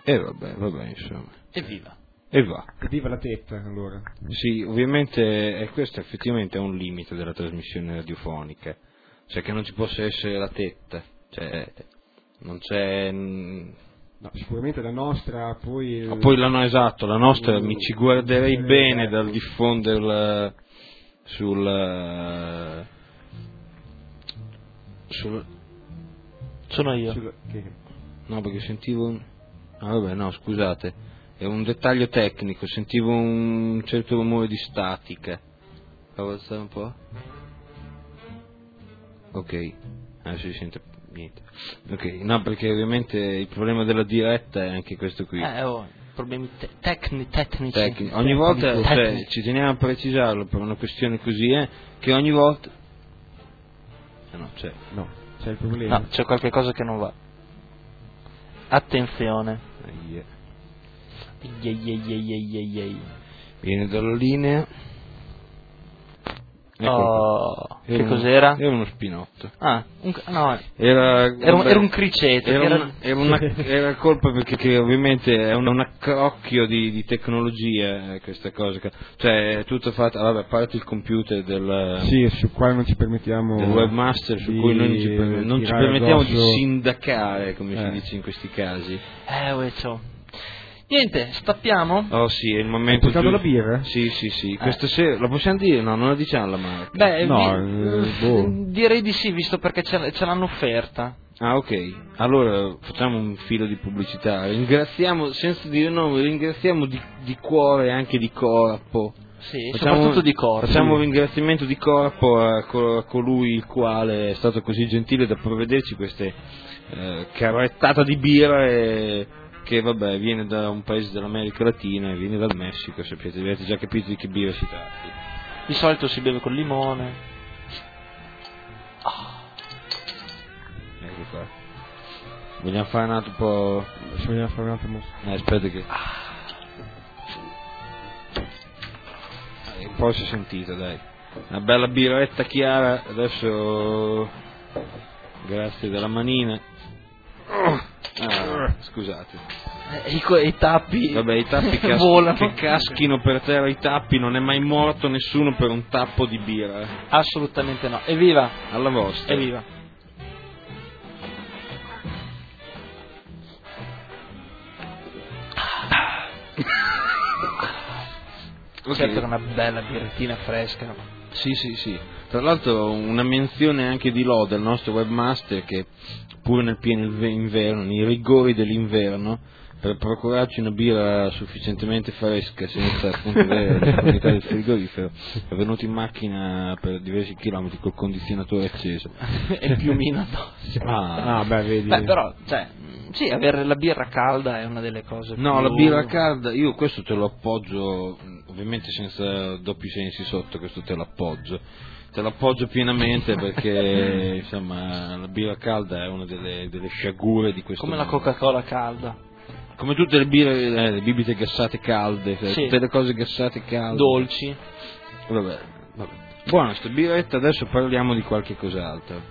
E vabbè, vabbè, insomma. Evviva. E va. Viva la tetta, allora. Sì, ovviamente, e questo effettivamente è un limite della trasmissione radiofonica, cioè che non ci possa essere la tetta, cioè non c'è... No, sicuramente la nostra, poi... Ma poi la no, esatto, la nostra uh, mi ci guarderei uh, bene uh, dal diffonderla sul... sul... Sono io. Sulla, che... No, perché sentivo un... Ah, vabbè, no, scusate. È un dettaglio tecnico, sentivo un certo rumore di statica. Favo alzare un po'? Ok, adesso si sente niente. Ok, no, perché ovviamente il problema della diretta è anche questo qui. Eh, oh, problemi te- tecni- tecnici. Tecni- ogni volta, Tecnici. cioè, ci teniamo a precisarlo per una questione così, eh, che ogni volta... Eh no, c'è. No, c'è il problema. No, c'è qualche cosa che non va. Attenzione. Aia. Yei, yei, yei, yei, yei, yei. Viene dalla linea. Ecco Oh, qua. che Era cos'era? Uno, era uno spinotto. Ah, un, no, Era, era, un, vabbè, era un criceto. Era, che era- una, era, una, era colpa perché che ovviamente è un, un accrocchio di, di tecnologia, eh, questa cosa. che- Cioè è tutto fatto, vabbè, a parte il computer del, Sì, sul quale non ci permettiamo... del webmaster su di cui noi non ci, per- non ci tirare permettiamo addosso. di sindacare, come si Eh. dice in questi casi. Eh, uè, ciao. Niente, stappiamo? Oh sì, è il momento Hai portato giu- la birra? Sì, sì, sì. Questa sera, la possiamo dire? No, non la diciamo la marca. Beh, No, vi- eh, boh. direi di sì, visto perché ce, ce l'hanno offerta. Ah, ok. Allora facciamo un filo di pubblicità. Ringraziamo, senza dire nome, ringraziamo di, di cuore e anche di corpo. Sì, Facciamo- soprattutto di corpo. Facciamo un ringraziamento di corpo a, co- a colui il quale è stato così gentile da provvederci queste eh, carrettata di birra e, che vabbè viene da un paese dell'America Latina e viene dal Messico, sapete, avete già capito di che birra si tratti. Di solito si beve col limone. Ecco qua. Vogliamo fare un altro po'... Se vogliamo fare un altro mosso. Eh, aspetta che... Eh, un po' si è sentita, dai. Una bella birretta chiara, adesso... Grazie della manina. Ah, scusate. Eh, i, co- i tappi Vabbè, i tappi cas- volano. che caschino per terra i tappi, non è mai morto nessuno per un tappo di birra. eh. Assolutamente no. Evviva! Alla vostra. Evviva! Ok. Certo che una bella birrettina fresca. Sì, sì, sì. Tra l'altro una menzione anche di lode al nostro webmaster che pure nel pieno inve- inverno, nei rigori dell'inverno, per procurarci una birra sufficientemente fresca senza appunto avere la disponibilità del frigorifero, è venuto in macchina per diversi chilometri col condizionatore acceso. E il piumino addosso. Ah, Ah, beh, vedi. Beh, però, cioè, mh, sì, avere la birra calda è una delle cose no, più... la birra calda, io questo te lo appoggio, ovviamente senza doppi sensi sotto, questo te lo appoggio. Te lo appoggio pienamente perché insomma la birra calda è una delle, delle sciagure di questo Come la mondo. Coca-Cola calda. Come tutte le birre, eh, le bibite gassate calde, cioè, Sì. tutte le cose gassate calde. Dolci. Vabbè, vabbè. Buona sta birretta, adesso parliamo di qualche cos'altro.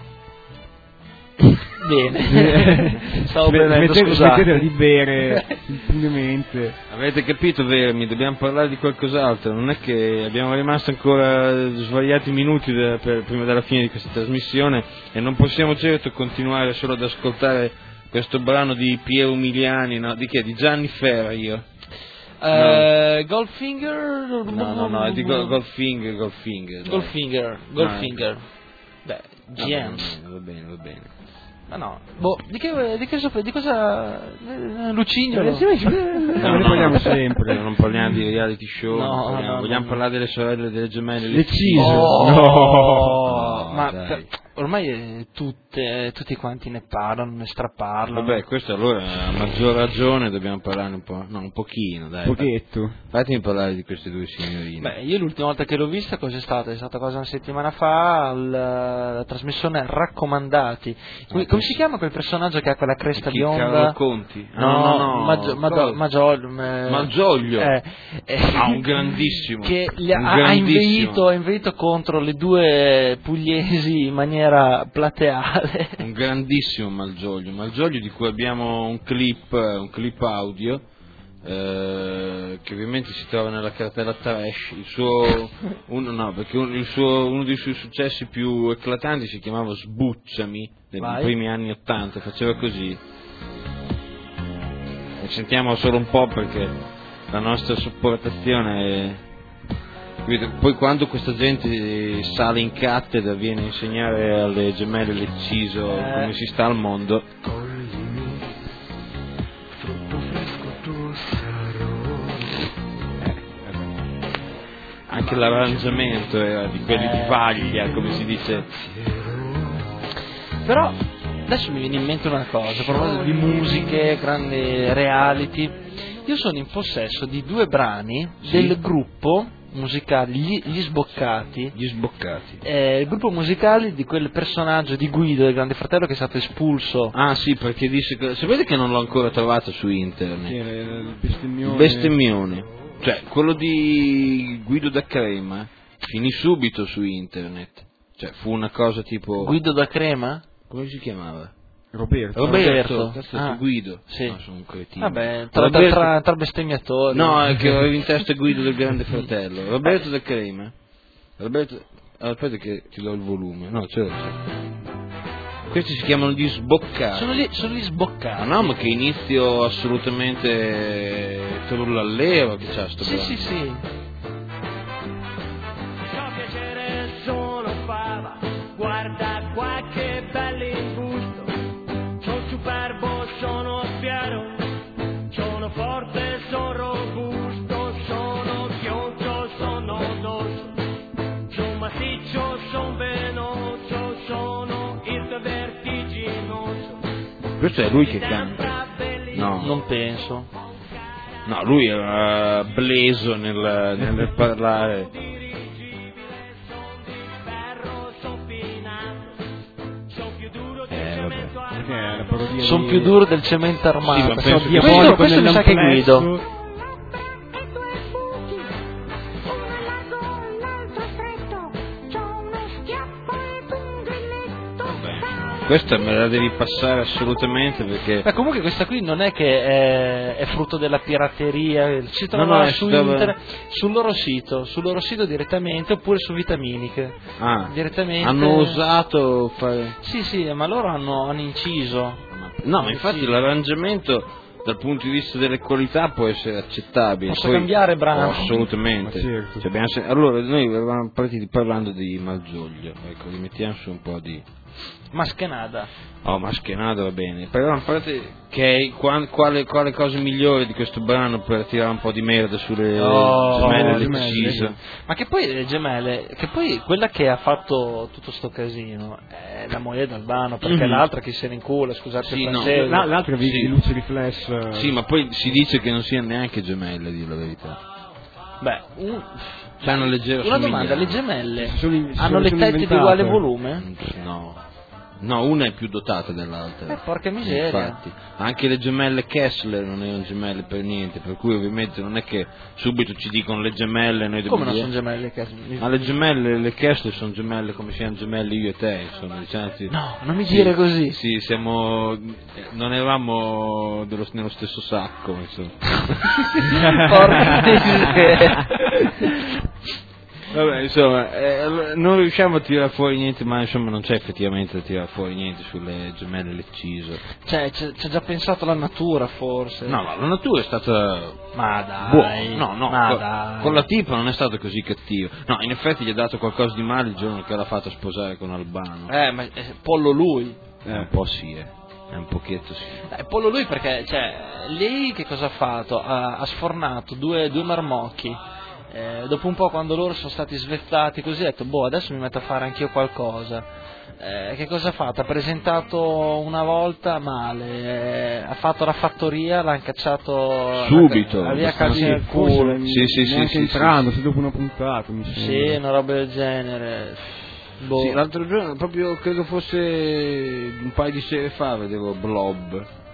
Bene. Stavo bevendo, Smettete scusate. smettete di bere impunemente. Avete capito, Vermi? Dobbiamo parlare di qualcos'altro. Non è che abbiamo rimasto ancora svariati minuti da- per- prima della fine di questa trasmissione e non possiamo certo continuare solo ad ascoltare questo brano di Piero Umiliani, no? Di che? Di Gianni Ferraio. Eh, Goldfinger? No, no, no, è di Go- Goldfinger, Goldfinger. dai. Goldfinger, Goldfinger. Beh, Va G bene, M. va bene, va bene. Ma no, boh, di che, di che so- di cosa... eh, Lucignolo? No, ne parliamo sempre. Non parliamo di reality show, No, non parliamo- no, vogliamo no. parlare delle sorelle, delle gemelle. Le Cise. Oh, No, ma dai. per- ormai eh, tutte, tutti quanti ne parlano, ne straparlano. Vabbè, questo allora a maggior ragione dobbiamo parlarne un po', no, un pochino, dai. Pochetto. Fatemi parlare di queste due signorine. Beh, io l'ultima volta che l'ho vista cos'è stata? È stata cosa una settimana fa alla la trasmissione Raccomandati. Come, Ah, come si chiama quel personaggio che ha quella cresta Chi, bionda? Carlo Conti? No, Ah, no, no, Maggio- Mado- cosa? Maggio- eh, Malgioglio? eh, eh, Ah, un grandissimo. che li ha, un ha grandissimo. inveito, ha inveito contro le due pugliesi in maniera maniera plateale. Un grandissimo Malgioglio, Malgioglio di cui abbiamo un clip, un clip audio eh, che ovviamente si trova nella cartella Trash. Il suo, uno, no, perché un, il suo, uno dei suoi successi più eclatanti si chiamava Sbucciami, nei Vai. primi anni ottanta, faceva così. E sentiamo solo un po' perché la nostra sopportazione è... Poi quando questa gente sale in cattedra, viene a insegnare alle gemelle Lecciso eh. come si sta al mondo, anche l'arrangiamento era di quelli di vaglia, come si dice. Però adesso mi viene in mente una cosa, a proposito di musiche, grandi reality. Io sono in possesso di due brani Sì. del gruppo musicale Gli, gli Sboccati. Gli Sboccati. Eh, il gruppo musicale di quel personaggio di Guido del Grande Fratello che è stato espulso. Ah sì, perché disse che... Sapete che non l'ho ancora trovato su internet? Sì, il bestemmione. Il bestemmione. Cioè, quello di Guido da Crema finì subito su internet. Cioè, fu una cosa tipo... Guido da Crema? Come si chiamava? Roberto. Roberto. Cazzo, Ah, Guido. sì. No, sono un cretino. Vabbè, tra, tra, Roberto- tra, tra bestemmiatori. No, è che avevi in testa Guido del Grande Fratello. Roberto da Crema. Roberto... ah, aspetta che ti do il volume. No, ce l'ho. Questi si chiamano gli Sboccati. Sono gli, sono gli Sboccati. Ah no, ma che inizio assolutamente trullallero che c'ha sto Sì, brano. sì, sì. Piacere sono fava, guarda qua che bell'imbusto, sono superbo, sono fiero, sono forte, sono robusto, sono chioncio, sono odoso, sono massiccio, sono venoso, sono il vertiginoso. Questo è lui che canta. No, Non penso. no, lui era bleso nel, nel parlare. Eh, vabbè. Perché è la parodia Sono di- più duro del cemento armato. Sì, ma penso che- questo, Diabolico questo mi sa che è nell'amplesso. Guido. Questa me la devi passare assolutamente perché... Ma comunque questa qui non è che è, è frutto della pirateria, si trova No, no, è su dove- internet, sul loro sito, sul loro sito direttamente oppure su Vitaminiche. Ah, Direttamente. hanno osato fare... Sì, sì, ma loro hanno, hanno inciso. No, ma infatti Sì. l'arrangiamento dal punto di vista delle qualità può essere accettabile. Posso Poi- cambiare brano? Oh, assolutamente. Ma certo. Cioè, abbiamo se- Allora, noi eravamo partiti parlando di Malgioglio, ecco, rimettiamo su un po' di... Maschenada. Oh, maschenato va bene. Però a parte che qua- quale, quale cosa migliore di questo brano per tirare un po' di merda sulle Oh, gemelle gemelle. Lecciso? Ma che poi le gemelle, che poi quella che ha fatto tutto sto casino è la moglie d'Albano, perché Mhm. l'altra chi se ne incula, scusate Sì, il no, francese. La- l'altra vi- Sì. di luce riflessa. Sì, ma poi si dice che non siano neanche gemelle, a dire la verità. Beh, un- C'è una leggera una domanda, le somiglianza. gemelle Si sono in- si hanno sono- le sono tette di inventate. uguale volume? No. No, una è più dotata dell'altra. Eh, porca miseria. Infatti, anche le gemelle Kessler non erano gemelle per niente, per cui ovviamente non è che subito ci dicono le gemelle noi dobbiamo Come non dire... sono gemelle? Che... Ma le gemelle, le Kessler sono gemelle come siamo gemelli io e te, insomma, diciamo sì. No, non mi Sì, dire così. Sì, siamo... non eravamo dello- nello stesso sacco, insomma. Porca miseria. Vabbè, insomma, eh, allora, non riusciamo a tirare fuori niente, ma insomma non c'è effettivamente da tirare fuori niente sulle gemelle Lecciso. Cioè, c'è, c'è già pensato la natura, forse. No, no, la natura è stata Ma dai. buona, no, no, Ma con, dai. con la tipa non è stato così cattivo. No, in effetti gli ha dato qualcosa di male il giorno che l'ha fatto sposare con Albano. Eh, ma è pollo lui. Eh, un po' sì, eh. È un pochetto sì. Eh, pollo lui perché, cioè, lei che cosa ha fatto? Ha, ha sfornato due, due marmocchi. Eh, dopo un po', quando loro sono stati svezzati così, ha detto, boh, adesso mi metto a fare anch'io qualcosa. Eh, che cosa ha fatto? Ha presentato una volta male, eh, ha fatto la fattoria, l'ha cacciato Subito. la via Abbastanza. calci nel Forse culo. ne- Sì, sì, sì, neanche sì, entrando, sì, se dopo una puntata mi sembra. Sì, una roba del genere. Boh. Sì, l'altro giorno, proprio credo fosse un paio di sere fa, vedevo Blob.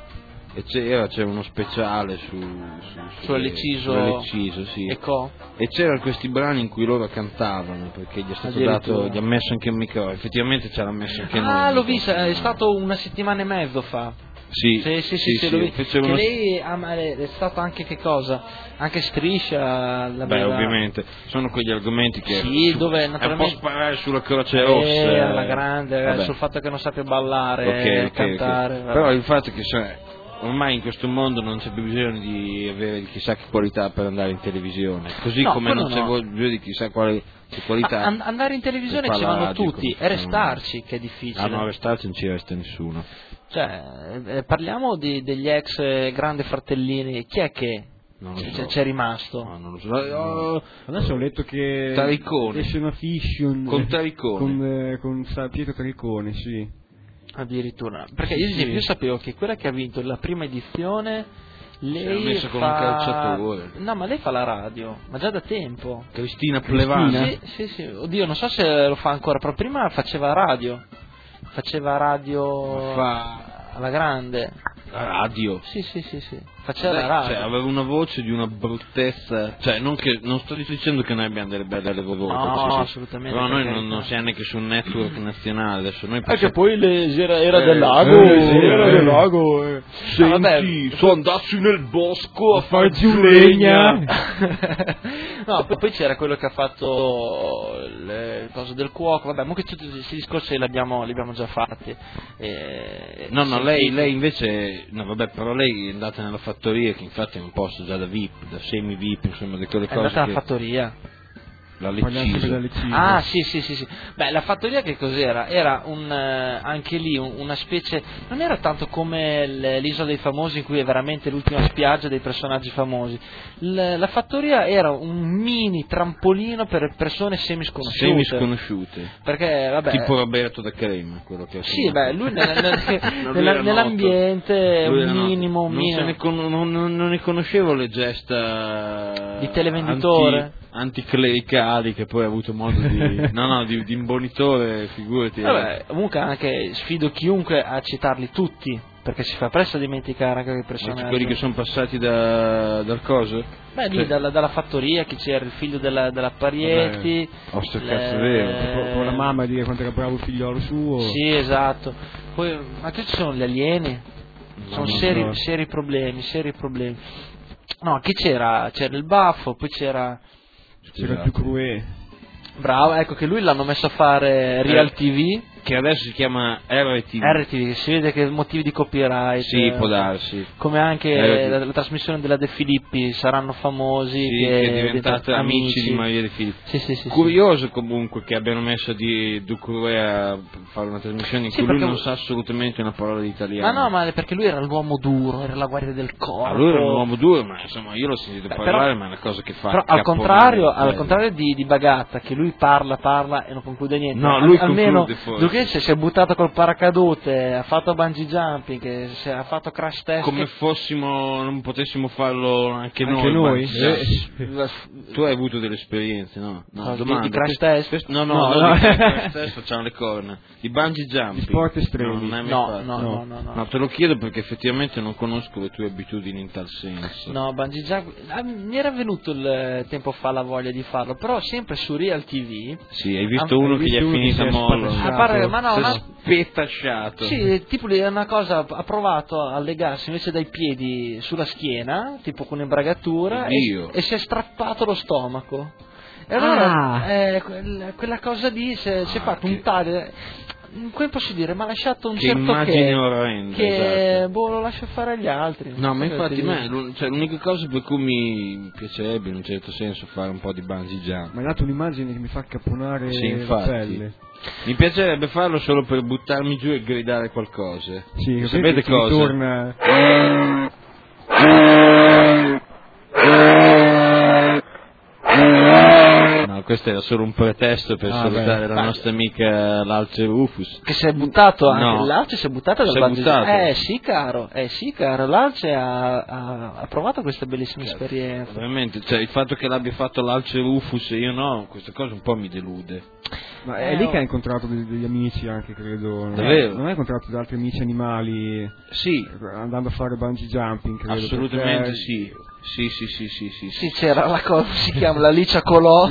e c'era, c'era uno speciale su, su, Su Eleciso. su Eleciso, sì. Ecco. E c'erano questi brani in cui loro cantavano, perché gli è stato Addirittura. dato, gli ha messo anche un microfono, effettivamente ce l'ha messo anche noi. Ah, il l'ho microfono. vista, è stato una settimana e mezzo fa. Sì, Sì, sì, sì, sì, sì, sì, l'ho vi- fece che uno- lei ha- è stato anche che cosa? Anche Striscia Beh, l'aveva... ovviamente, sono quegli argomenti che Sì, su- dove è un po' naturalmente sparare sulla Croce Rossa. Eh, alla grande, vabbè. sul fatto che non sappia ballare, Ok, ok, cantare. ok. vabbè. Però il fatto è che sai, ormai in questo mondo non c'è più bisogno di avere chissà che qualità per andare in televisione, così No, come non quello c'è no. bisogno di chissà quale che qualità. Ah, an- andare in televisione per ci fare la vanno radio, tutti, come- e restarci che è difficile. Ah no, restarci non ci resta nessuno. Cioè, eh, parliamo di- degli ex eh, grandi fratellini, chi è che Non lo c'è, so. c'è rimasto? No, non lo so. Oh, Adesso ho letto che Taricone. esce una fiction Con Taricone. con, eh, con Sa- Pietro Taricone, sì. Addirittura. Perché io, ad Sì. esempio, io sapevo che quella che ha vinto la prima edizione, Si era lei messa con fa... un calciatore. No, ma lei fa la radio, ma già da tempo. Cristina Plevana. Sì, sì, sì. Oddio, non so se lo fa ancora, però prima faceva radio. Faceva radio Fa alla grande. la radio. Sì, sì, sì, sì. Faceva Lei, la radio. cioè, aveva una voce di una bruttezza, cioè non, che, non sto dicendo che noi abbiamo delle belle voci, No, sì, sì. assolutamente, però noi per non, carità. non siamo neanche su un network nazionale, adesso noi Perché poi le, era, era Eh, del lago, eh, sì, era eh. del lago. eh. Senti, Ah, vabbè, sono andato nel bosco a far farci giù legna. no, poi, poi c'era quello che ha fatto le cose del cuoco, vabbè, comunque tutti questi discorsi li abbiamo, li abbiamo già fatti. E, No, no, sì, lei, sì. lei invece, no vabbè, però lei è andata nella fattoria, che infatti è un posto già da V I P, da semi-V I P, insomma, di quelle È cose andata alla che... fattoria. La Parliamo sempre Leciso. da Leciso. Ah, sì, sì, sì, sì. Beh, la fattoria che cos'era? Era un, eh, anche lì un- una specie, non era tanto come l- l'isola dei famosi in cui è veramente l'ultima spiaggia dei personaggi famosi. L- la fattoria era un mini trampolino per persone semisconosciute. Semi-sconosciute. Perché, vabbè, Tipo Roberto da Crema, quello che ha sì, beh, lui nel- nel- No, lui nella- era nell'ambiente noto. Lui un era noto. minimo, non, minimo se ne con- non, non- non ne conoscevo le gesta Di televenditore. anti- anticlericali che poi ha avuto modo di no no di, di imbonitore, figurati. Vabbè, comunque anche sfido chiunque a citarli tutti, perché si fa presto a dimenticare anche quei Ma personaggi. quelli che sono passati da, dal coso? Beh, lì Cioè- dalla, dalla fattoria che c'era il figlio della, della Parietti. Oh, sto le- cazzo vero. Con- con la mamma a dire quanto era bravo il figliolo suo. Sì, esatto. Poi, ma che ci sono gli alieni? Sono non seri, so. seri problemi, seri problemi. No, chi c'era? C'era il baffo, poi c'era... C'era il più cruè. Bravo, ecco che lui l'hanno messo a fare Real Eh. T V. Che adesso si chiama R T V. R T V, si vede che motivi di copyright. Sì, eh, può darsi. Come anche R T V. la, la trasmissione della De Filippi, saranno famosi. Sì, che, che è diventata amici di Maria De Filippi. Sì, sì, sì, sì. Curioso comunque che abbiano messo di Ducuré a fare una trasmissione in Sì, cui lui perché- non sa assolutamente una parola di italiano. Ma no, ma perché lui era l'uomo duro, era la guardia del corpo. Ah, lui era un uomo duro, ma insomma io l'ho sentito Beh, parlare, però- ma è una cosa che fa. Però al caponare, contrario, al bello. contrario di, di Bagatta, che lui parla, parla e non conclude niente. No, Al- lui almeno conclude forse. Duché si si è buttato col paracadute, ha fatto bungee jumping, che si è- ha fatto crash test. Come fossimo, non potessimo farlo anche, Anche noi. noi? ma- Eh. Tu hai avuto delle esperienze, no? No, No, di- domanda. di crash Que- test? questo- No, no, No, no, no. di crash test facciamo le corna. Di bungee jumping. Di sport estremi. No, non hai mai No, fatto. no, no, no, no. No, te lo chiedo perché effettivamente non conosco le tue abitudini in tal senso. No, bungee jumping. ah, mi era venuto il eh, tempo fa la voglia di farlo, però sempre su Real T V. Sì, hai visto Ah, uno hai che gli visto è uno che finita si è mollo. spatasciato? A parte- ma no, Si è una- spetasciato. Sì, tipo lì è una cosa, ha provato a legarsi invece dai piedi sulla schiena, tipo con imbragatura, Oddio. e, e si è strappato lo stomaco. E allora, Ah. eh, quel- quella cosa lì si è, si è Ah, fatto che- un tale, come posso dire, mi ha lasciato un Che certo immagine che, orrenda, che esatto. boh, lo lascio fare agli altri. No, ma Cosa infatti ti me, dico? l'un- cioè, l'unica cosa per cui mi piacerebbe in un certo senso fare un po' di bungee jump. Ma hai dato un'immagine che mi fa caponare Sì, la infatti. pelle. Mi piacerebbe farlo solo per buttarmi giù e gridare qualcosa. Sì, Sapete che cosa? ritorna. No, questo era solo un pretesto per Ah, salutare beh. la nostra amica l'Alce Rufus. Che si è buttato anche No. l'Alce si è buttato dal Si è bungee buttato? jump. Eh sì caro, eh sì caro, l'Alce ha, ha, ha provato questa bellissima esperienza. Veramente, cioè il fatto che l'abbia fatto l'Alce Rufus e io no, questa cosa un po' mi delude. Ma è Eh, lì oh. che hai incontrato degli, degli amici anche, credo. non- Davvero? Non hai incontrato degli altri amici animali Sì, andando a fare bungee jumping, credo. assolutamente perché- sì. Sì, sì, sì, sì, sì, Sì, c'era la cosa, si chiama la Licia Colò.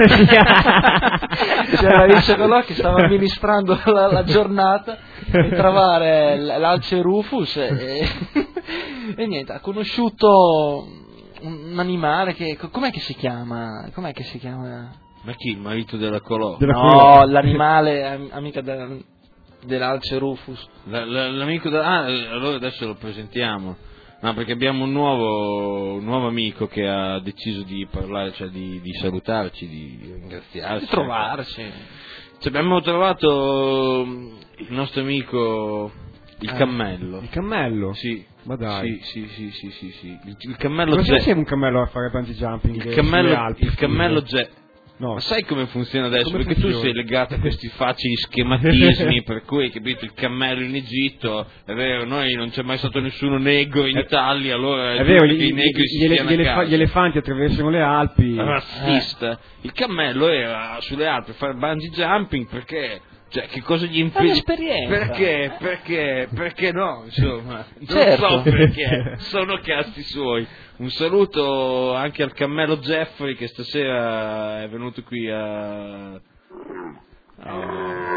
C'era la Licia Colò che stava amministrando la, la giornata per trovare l- l'Alce Rufus e, e niente, ha conosciuto un, un animale che, com'è che si chiama? Com'è che si chiama? Ma chi? Il marito della Colò? Della No, Colò. l'animale am- amica del- dell'Alce Rufus. La- la- l'amico da... Ah, eh, allora adesso lo presentiamo. No, perché abbiamo un nuovo, un nuovo amico che ha deciso di parlare, cioè di, di salutarci, di ringraziarci. Di trovarci. Ci abbiamo trovato il nostro amico, il Eh, cammello. Il cammello? Sì. Ma dai. Sì, sì, sì, sì, sì, sì. Il, il cammello Cosa Jet. insieme un cammello a fare bungee jumping? Il sulle cammello, Alpi, il scusa? cammello Jet. No. Ma sai come funziona adesso? Come Perché tu funziona? sei legato a questi facili schematismi per cui hai capito il cammello in Egitto, è vero, noi non c'è mai stato nessuno negro in Italia, allora È vero, giusto gli, che i negri si gli, ele- stiano gli a elefa- casa. gli elefanti attraversano le Alpi. Razzista. Il cammello era sulle Alpi a fare bungee jumping perché... Cioè, che cosa gli È impedisce? un'esperienza. Perché? Perché? Perché no? Insomma, non Certo. so perché, sono cazzi suoi. Un saluto anche al cammello Jeffrey che stasera è venuto qui a... a...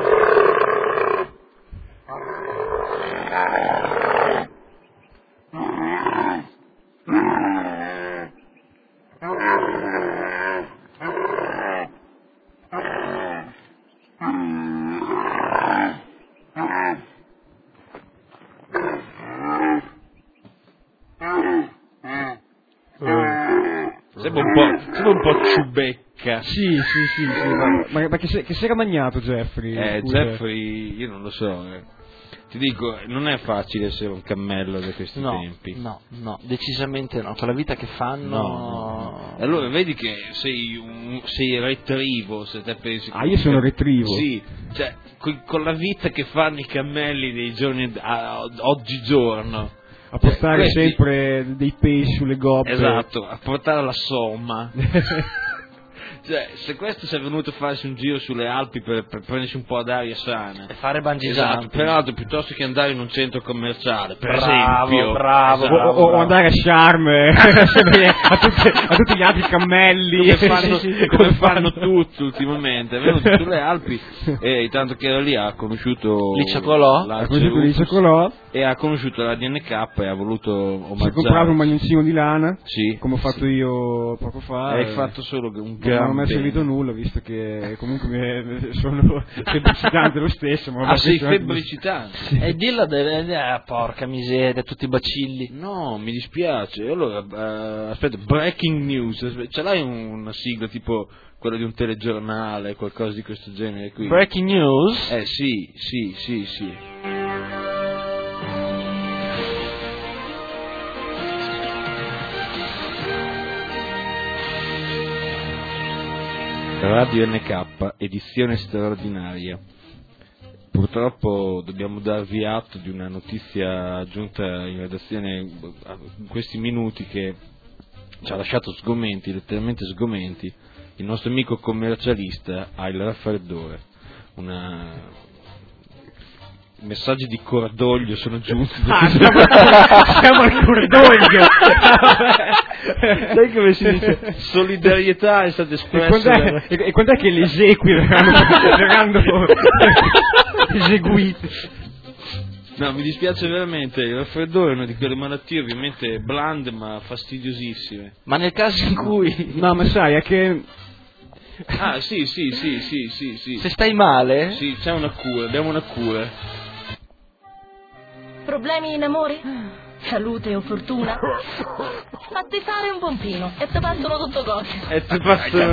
Sembra un po', sembra un po' ciubecca. Sì, sì, sì, sì, ma, ma- ma che, si, che si era magnato Jeffrey? Eh, scusa? Jeffrey, io non lo so. eh. Ti dico, non è facile essere un cammello da questi No, tempi. no, no, decisamente no. Con la vita che fanno. No, no, no. Allora vedi che sei un sei retrivo se te pensi. Ah, io sono retrivo. Sì, cioè co- con la vita che fanno i cammelli dei giorni a, oggigiorno. A portare Questi- sempre dei pesci sulle gobbe. Esatto, a portare la somma. Cioè, se questo si è venuto a farsi un giro sulle Alpi per, per prendersi un po' d'aria sana. E fare bungee Esatto, jumping. peraltro piuttosto che andare in un centro commerciale, per Bravo, esempio. bravo, Esatto. O, o- o andare a Sharm eh, a, tutti, a tutti gli altri cammelli. Come fanno, Sì, sì, come fanno tutti ultimamente, è venuto sulle Alpi e tanto che era lì ha conosciuto Licia Colò? l'Arce Ha conosciuto Rufus Licia Colò, e ha conosciuto la D N K e ha voluto si è comprato un omaggiare. maglioncino di lana, Sì, come ho fatto io poco fa. hai eh, fatto solo un non gran mi è bene. servito nulla, visto che comunque mi- sono febbricitante lo stesso. Ma Ah, sei questo- febbricitante? E dillo deve. Eh, porca miseria, tutti i bacilli. No, mi dispiace. Allora, eh, aspetta, breaking news. Aspe- Ce l'hai una sigla tipo quella di un telegiornale, qualcosa di questo genere qui? Breaking news? Eh sì, sì, sì, sì. Radio N K, edizione straordinaria. Purtroppo dobbiamo darvi atto di una notizia giunta in redazione in questi minuti che ci ha lasciato sgomenti, letteralmente sgomenti. Il nostro amico commercialista ha il raffreddore. Una... Messaggi di cordoglio sono giunti. Ah, siamo, siamo al cordoglio. Sai come si dice? Solidarietà è stata E espressa. quando, è, da- e- e quando è che le esequi verranno, verranno eseguite? No, mi dispiace veramente, il raffreddore è una di quelle malattie ovviamente blande ma fastidiosissime. Ma nel caso in cui. No, ma sai, è che Ah, sì, sì, sì, sì, sì, sì. Se stai male. Sì, c'è una cura, abbiamo una cura. Problemi in amore? Salute o fortuna? Fatti fare un pompino e ti passano tutto cose. E ti passano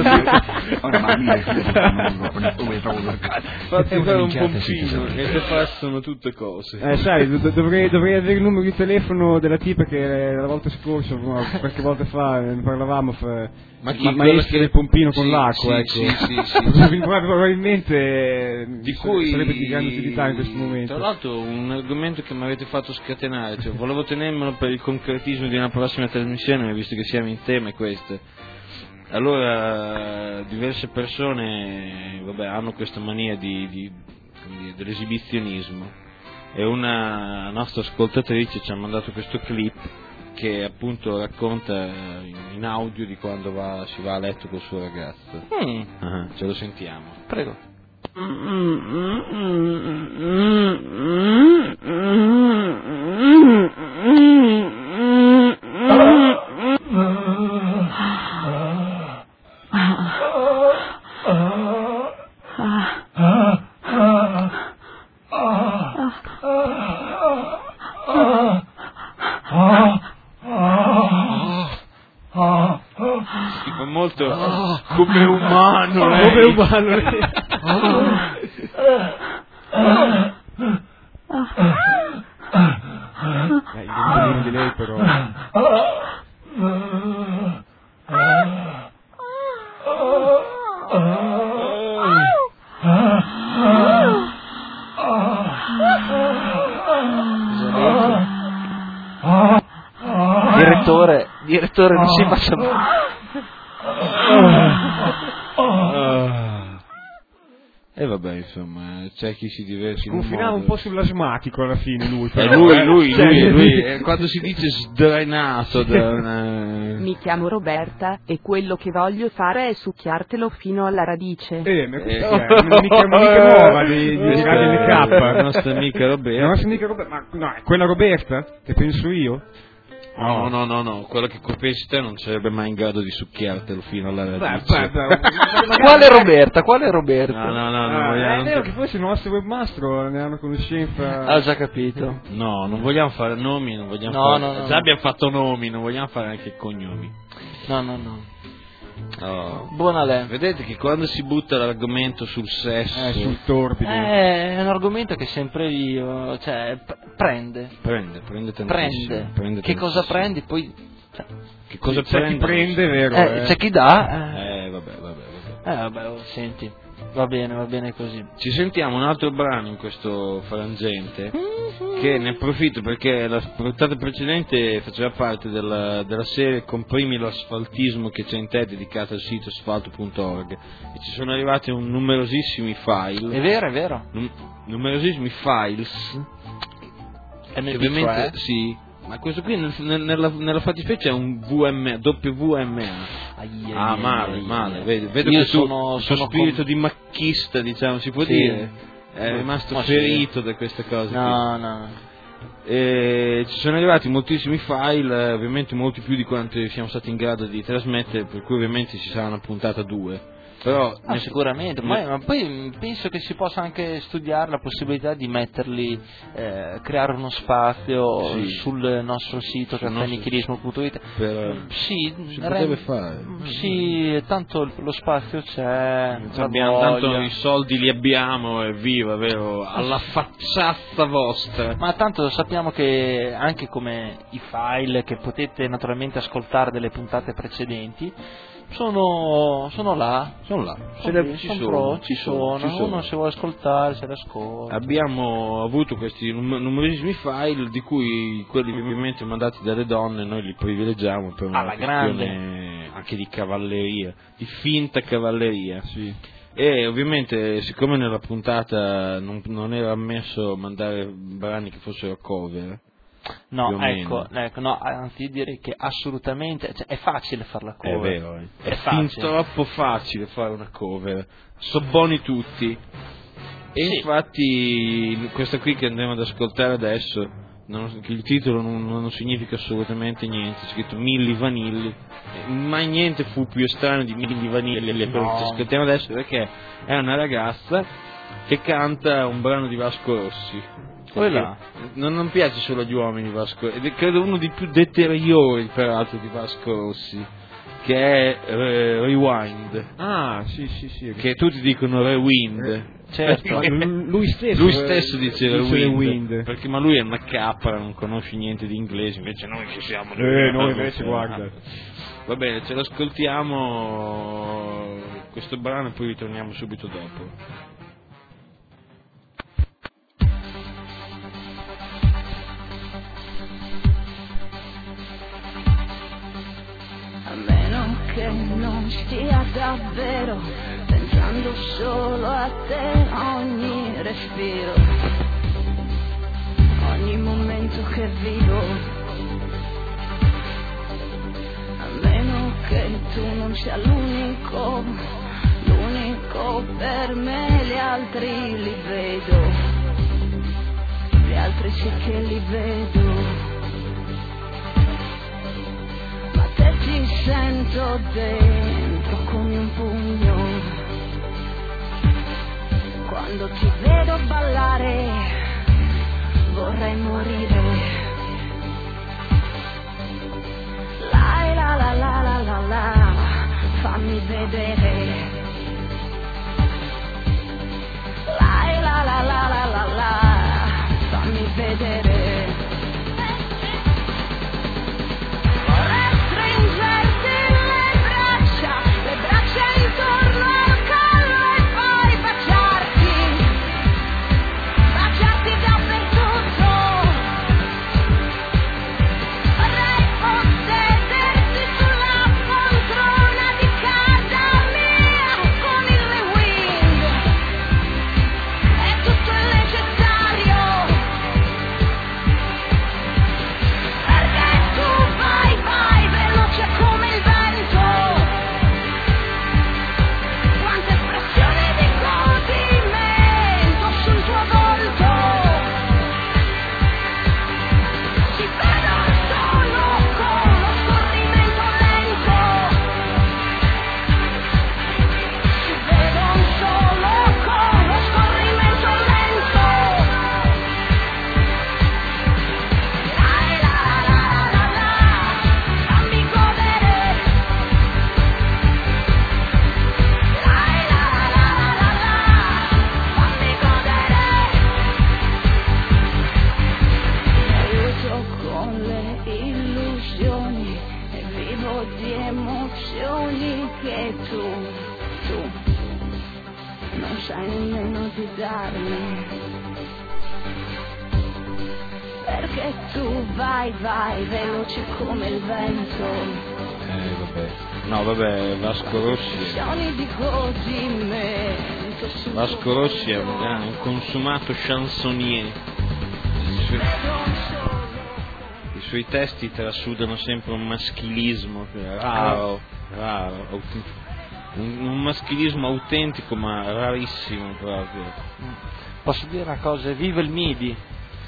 Fatti fare un pompino e ti passano tutte cose. Eh, sai, do- dovrei, dovrei avere il numero di telefono della tipa che la volta scorsa, no, qualche volta fa, ne parlavamo, fa, Ma chi, ma, quella maestra che- del pompino con Sì, l'acqua, sì, ecco. sì, sì, sì. Probabilmente Di sa- cui sarebbe di grande utilità in questo momento. Tra l'altro un argomento che mi avete fatto scatenare, cioè, volevo tenermelo per il concretismo di una prossima trasmissione, visto che siamo in tema è questo. allora diverse persone vabbè, hanno questa mania di, di, di, dell'esibizionismo e una nostra ascoltatrice ci ha mandato questo clip che appunto racconta in audio di quando va, si va a letto col suo ragazzo. Mm. Uh-huh, ce lo sentiamo. Prego. Si fa molto come umano, lei. Come umano lei. Eh, il volume di lei però. Direttore, direttore, non si faccia male. E vabbè, insomma, c'è chi si diverte. Confinava un po' sull'asmatico alla fine lui. Eh, Però, lui, eh. lui, Cioè, lui, lui, eh, quando si dice sdrenato da una... Mi chiamo Roberta e quello che voglio fare è succhiartelo fino alla radice. Eh, ma questa è un'amica, un'amica nuova di, di Questa Radio è N K. la nostra amica Roberta. La nostra amica Roberta, ma no, è quella Roberta? Che penso io? No, no, no, no, quello che colpisci te non sarebbe mai in grado di succhiartelo fino alla radice. Beh, beh, beh, Quale Roberta? Quale Roberta? No, no, no, no, Ah, vogliamo- è vero che forse il nostro webmastro ne hanno conoscenza. Ah, ho già capito. No, non vogliamo fare nomi, non vogliamo No, fare... no, no, Già no. abbiamo fatto nomi, non vogliamo fare anche cognomi. No, no, no. Oh. Buona lei. Vedete che quando si butta l'argomento sul sesso... Eh, sul torbido. Eh, è un argomento che è sempre vivo, cioè p- prende. Prende, prende tantissimo. Prende. prende Che cosa tantissimo. prendi poi? Cioè, Che cosa C'è chi prende? prende, vero? eh, eh. c'è chi dà. Eh, Eh, vabbè, vabbè, vabbè. eh vabbè, oh, senti. Va bene, va bene così. Ci sentiamo un altro brano in questo frangente che ne approfitto perché la puntata precedente faceva parte della, della serie Comprimi l'asfaltismo che c'è in te dedicata al sito asfalto punto org e ci sono arrivati un numerosissimi file. È vero, è vero. num- numerosissimi files che M P tre? ovviamente sì, ma questo qui nel- nel- nella, nella fattispecie è un V M, W M A. Ai, ai, Ah, ai, male, ai, male, ai. vedo, vedo Io che tu, sono, il tuo sono spirito con- di macchista, diciamo, si può Sì. dire, è rimasto Ma sì. ferito da queste cose. qui. No, no. E ci sono arrivati moltissimi file, eh, ovviamente molti più di quanti siamo stati in grado di trasmettere, per cui ovviamente ci sarà una puntata due. Però Ah, ne- sicuramente, ne- ma, ma poi penso che si possa anche studiare la possibilità di metterli, eh, creare uno spazio Sì. sul nostro sito Sul caffè nichilismo punto it. per- Sì, si re- potrebbe fare. Sì, tanto lo spazio c'è. la Abbiamo, tanto voglia. i soldi li abbiamo, evviva, vero? Alla facciazza vostra. Ma tanto sappiamo che anche come i file che potete naturalmente ascoltare delle puntate precedenti sono, sono là, Sono là, sono ce le- lì, ci sono sono, pro- ci ci sono, sono, ci sono. uno se vuole ascoltare se le ascolta. Abbiamo avuto questi num- numerosissimi file di cui quelli ovviamente mandati dalle donne noi li privilegiamo per una Alla questione anche di cavalleria, di finta cavalleria. E ovviamente siccome nella puntata non, non era ammesso mandare brani che fossero cover, No, più o ecco, meno. ecco, no, anzi io direi che assolutamente, cioè, è facile fare la È cover. vero, eh. è, È fin facile. troppo facile fare una cover, so buoni tutti. E Sì. infatti questa qui che andremo ad ascoltare adesso, non- il titolo non, non significa assolutamente niente, c'è scritto Milli Vanilli, eh, mai niente fu più strano di Milli Vanilli, quello che ci ascoltiamo adesso, perché è una ragazza che canta un brano di Vasco Rossi. Poi là. Non, non piace solo agli uomini Vasco, ed è credo uno dei più deteriori peraltro di Vasco Rossi, che è eh, Rewind. Ah, sì, sì, sì. Che tutti dicono Rewind. Certo, ma l- lui stesso, Lui stesso dice dice Rewind, Rewind. perché ma lui è una capra, non conosce niente di inglese, invece noi che siamo Eh, noi invece, guarda. Va bene, ce l'ascoltiamo questo brano e poi ritorniamo subito dopo. A meno che non stia davvero pensando solo a te, ogni respiro, ogni momento che vivo, a meno che tu non sia l'unico, l'unico per me, gli altri li vedo, gli altri sì che li vedo. Ti sento dentro come un pugno, quando ti vedo ballare vorrei morire. La la la la la la la, fammi vedere. La la la la la la la, fammi vedere. Perché tu vai, vai, veloce come il vento. Eh, vabbè. No, vabbè, Vasco Rossi. Di godimento. Vasco Rossi è un, un consumato chansonnier. I suoi, I suoi testi trasudano sempre un maschilismo raro, raro, un, un maschilismo autentico ma rarissimo proprio. Posso dire una cosa? Viva il MIDI!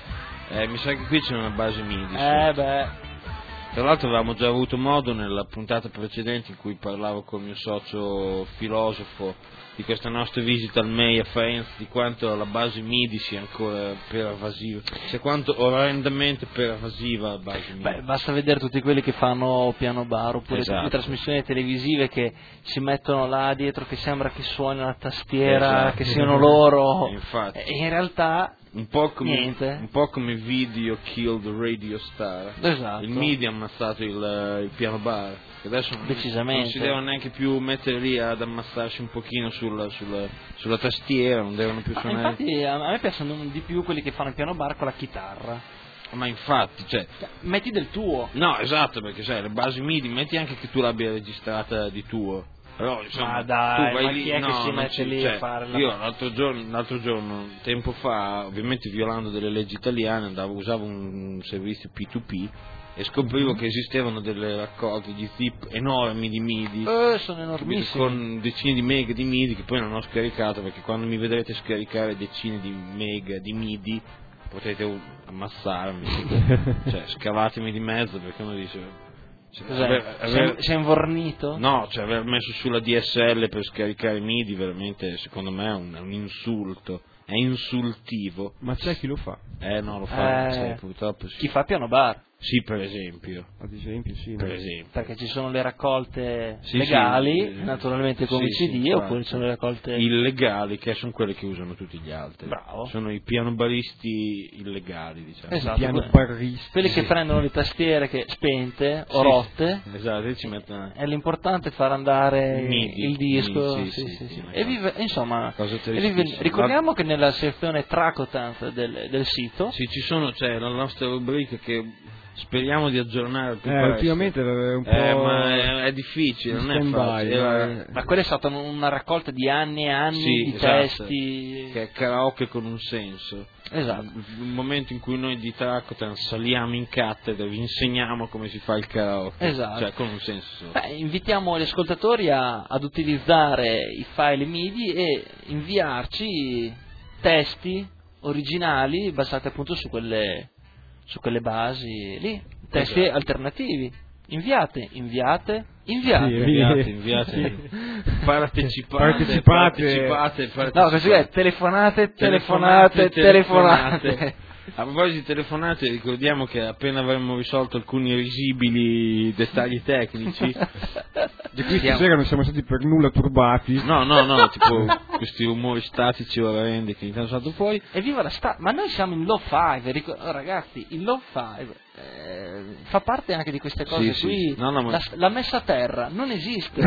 Eh, mi sa che qui c'è una base MIDI. Eh sì. beh. Tra l'altro avevamo già avuto modo nella puntata precedente in cui parlavo con il mio socio filosofo di questa nostra visita al May a Faenza, di quanto la base MIDI sia ancora pervasiva, cioè quanto orrendamente pervasiva la base MIDI. Beh, basta vedere tutti quelli che fanno piano bar oppure esatto. le trasmissioni televisive che si mettono là dietro che sembra che suoni la tastiera, esatto. che siano loro, infatti. E in realtà un po' come, niente. Un po' come Video Killed Radio Star. Esatto. Il MIDI ha ammazzato il, il piano bar, che adesso non, decisamente non si devono neanche più mettere lì ad ammazzarsi un pochino sulla, sulla, sulla tastiera, non devono più suonare. Ma infatti a me piacciono di più quelli che fanno il piano bar con la chitarra. Ma infatti, cioè, metti del tuo. No, esatto, perché sai, le basi MIDI, metti anche che tu l'abbia registrata di tuo. Però insomma, ma dai, tu vai ma lì, chi è no, che si mette ci, lì cioè, a fare la... Io l'altro giorno, l'altro giorno, tempo fa, ovviamente violando delle leggi italiane, andavo, usavo un servizio P due P e scoprivo mm-hmm. che esistevano delle raccolte di zip enormi di MIDI, eh, sono enormissimi, con decine di mega di MIDI che poi non ho scaricato, perché quando mi vedrete scaricare decine di mega di MIDI potete ammassarmi, cioè scavatemi di mezzo, perché uno dice... Cioè, aver, aver, sei invornito? No, cioè aver messo sulla D S L per scaricare MIDI veramente secondo me è un, è un insulto, è insultivo. Ma c'è chi lo fa? Eh no, lo fa, eh, cioè, purtroppo sì. Chi fa piano bar? Sì, per esempio. Ad esempio, sì. Per esempio. Perché ci sono le raccolte sì, legali, sì, naturalmente come sì, C D, sì, oppure ci sono le raccolte illegali, che sono quelle che usano tutti gli altri. Bravo. Sono i pianobaristi illegali, diciamo. Esatto. Pianobaristi. Quelli che prendono le tastiere che spente o sì, rotte. Esatto, ci mettono. È l'importante far andare MIDI, il disco. MIDI, sì, sì, sì, sì, sì. sì, E vive, insomma, e vive, ricordiamo che nella sezione Tracotant del, del sito sì, ci sono, c'è cioè, la nostra rubrica che speriamo di aggiornare il più Eh, presto. ultimamente è un po'... Eh, ma è, è difficile, non è facile. Era... Ma quella è stata una raccolta di anni e anni Sì, di esatto. testi. Che è karaoke con un senso. Esatto. Il momento in cui noi di Tracotan saliamo in cattedra e vi insegniamo come si fa il karaoke. Esatto. Cioè con un senso solo. Beh, invitiamo gli ascoltatori a, ad utilizzare i file M I D I e inviarci testi originali basati appunto su quelle, su quelle basi lì, testi Esatto. alternativi. Inviate, inviate, inviate. Sì, Inviate, inviate. Partecipate, Partecipate. partecipate, partecipate. No, così è, telefonate, telefonate, telefonate. A proposito di telefonate, ricordiamo che appena avremo risolto alcuni risibili dettagli tecnici, di cui stasera non siamo stati per nulla turbati. No, no, no, tipo questi rumori statici o rende che intanto sono saltato fuori. Evviva la sta... Ma noi siamo in low five, ricor- oh, ragazzi, il low five eh, fa parte anche di queste cose Sì, qui. sì. No, no, ma- la, la messa a terra non esiste.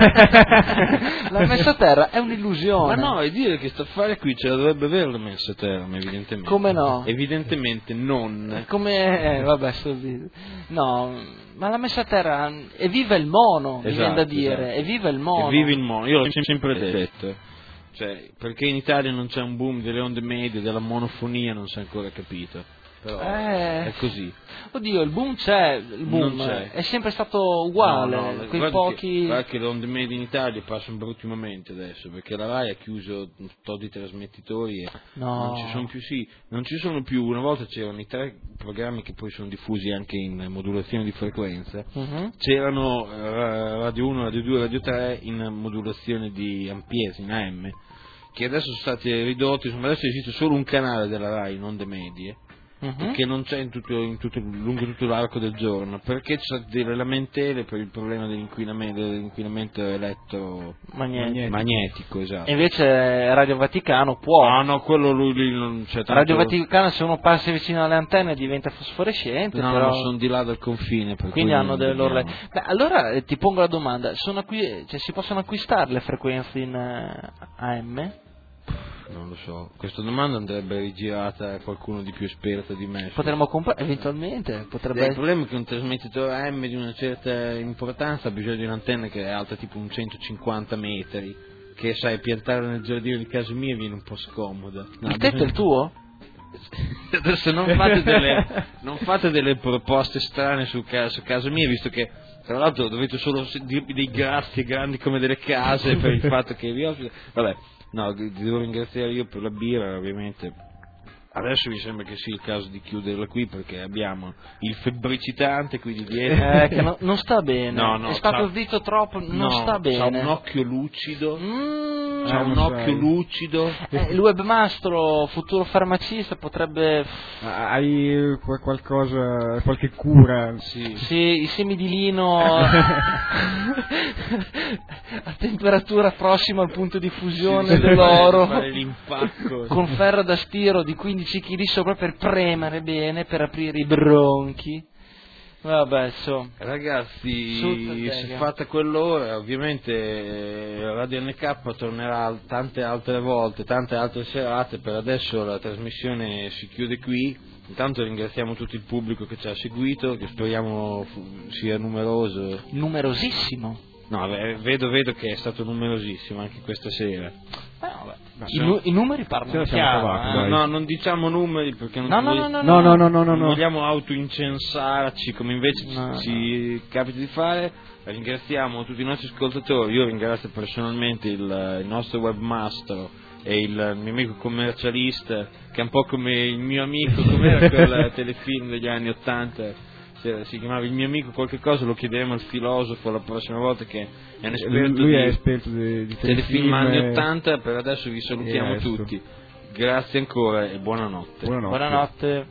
La messa a terra è un'illusione. Ma no, è dire che sto affare qui ce la dovrebbe avere la messa a terra, ma evidentemente. Come no? Evidentemente non. Come... Eh, vabbè, sto di- No, ma la messa a terra... Evviva il mono, mi Esatto, viene da dire. esatto. Evviva il mono. E vivi il mono, io l'ho sempre detto. Cioè, perché in Italia non c'è un boom delle onde medie, della monofonia, non si è ancora capito. Però Eh. è così. Oddio, il boom c'è, il boom Non c'è. è sempre stato uguale, No, no, quei guarda pochi... Che, guarda che le onde medie in Italia passano brutti momenti adesso, perché la Rai ha chiuso un po' di trasmettitori e No. non ci sono più, sì, non ci sono più, una volta c'erano i tre programmi che poi sono diffusi anche in modulazione di frequenza, Mhm. c'erano eh, Radio uno, Radio due, Radio tre in modulazione di ampiezza, in A M, che adesso sono stati ridotti, insomma adesso esiste solo un canale della Rai in onde medie, Mhm. che non c'è in tutto, in tutto, lungo tutto l'arco del giorno, perché c'è delle lamentele per il problema dell'inquinamento, dell'inquinamento elettromagnetico, Magnetico. esatto. E invece Radio Vaticano può. Ah no, quello lui, lui non c'è tanto... Radio Vaticano, se uno passa vicino alle antenne diventa fosforescente, No, però... no, sono di là dal confine, per quindi cui hanno non delle loro... dobbiamo- Beh, allora eh, ti pongo la domanda, sono acqui- cioè, si possono acquistare le frequenze in eh, A M? Non lo so, questa domanda andrebbe rigirata a qualcuno di più esperto di me. Potremmo comprare, eventualmente, potrebbe Eh, il essere... problema è che un trasmettitore A M di una certa importanza ha bisogno di un'antenna che è alta tipo un centocinquanta metri, che sai, piantare nel giardino di casa mia viene un po' scomoda. No, Il tetto è bisogna- il tuo? Adesso non fate delle, non fate delle proposte strane su, ca- su casa mia, visto che tra l'altro dovete solo se- dirmi dei grazie grandi come delle case per il fatto che vi ospito. Vabbè, no, vi devo ringraziare io per la birra, ovviamente. Adesso mi sembra che sia il caso di chiuderla qui perché abbiamo il febbricitante qui di dietro. Eh, che no- non sta bene. No, no, è stato c'ha- zitto troppo, non no, sta bene. C'ha un occhio lucido. Mm, C'ha Eh, un lo occhio sai. lucido. eh, il webmastro, futuro farmacista, potrebbe... Hai qual- qualcosa, qualche cura? Sì. Sì, i semi di lino a temperatura prossima al punto di fusione Sì, dell'oro, fare l'impacco. con ferro da stiro di quindici chili sopra per premere bene, per aprire i bronchi. Vabbè, so. Ragazzi, Sottoterra. se fatta quell'ora, ovviamente eh, Radio N K tornerà tante altre volte, tante altre serate. Per adesso la trasmissione si chiude qui. Intanto ringraziamo tutto il pubblico che ci ha seguito, che speriamo fu- sia numeroso. Numerosissimo. No, ve- vedo, vedo che è stato numerosissimo anche questa sera. Eh, vabbè. I, siamo- nu- i numeri Ce parlano la siamo chiaro. cavati, eh. dai. No, non diciamo numeri perché non, No, no, vogli- no, No, no, no, no, no, non no. vogliamo autoincensarci come invece No, ci, ci capita di fare. Ringraziamo tutti i nostri ascoltatori. Io ringrazio personalmente il, il nostro webmaster e il mio amico commercialista, che è un po' come il mio amico, com'era quel telefilm degli anni Ottanta, si chiamava Il mio amico qualche cosa, lo chiederemo al filosofo la prossima volta, che è un esperto Lui di è esperto di, di telefilm anni e- ottanta. Per adesso vi salutiamo e resto. tutti, grazie ancora e buonanotte. Buonanotte. Buonanotte.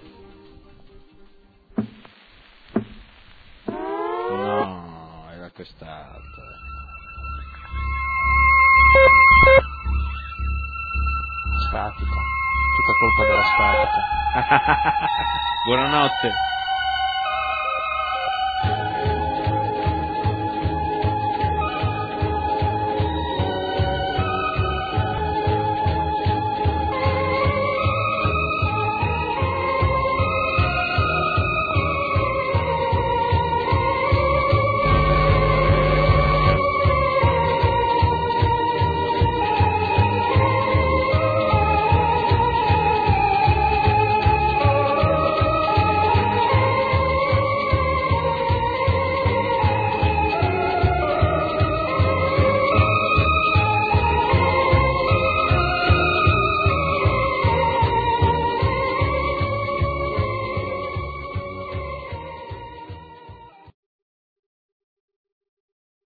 No, era quest'altra. Statica. Tutta colpa della statica. Buonanotte.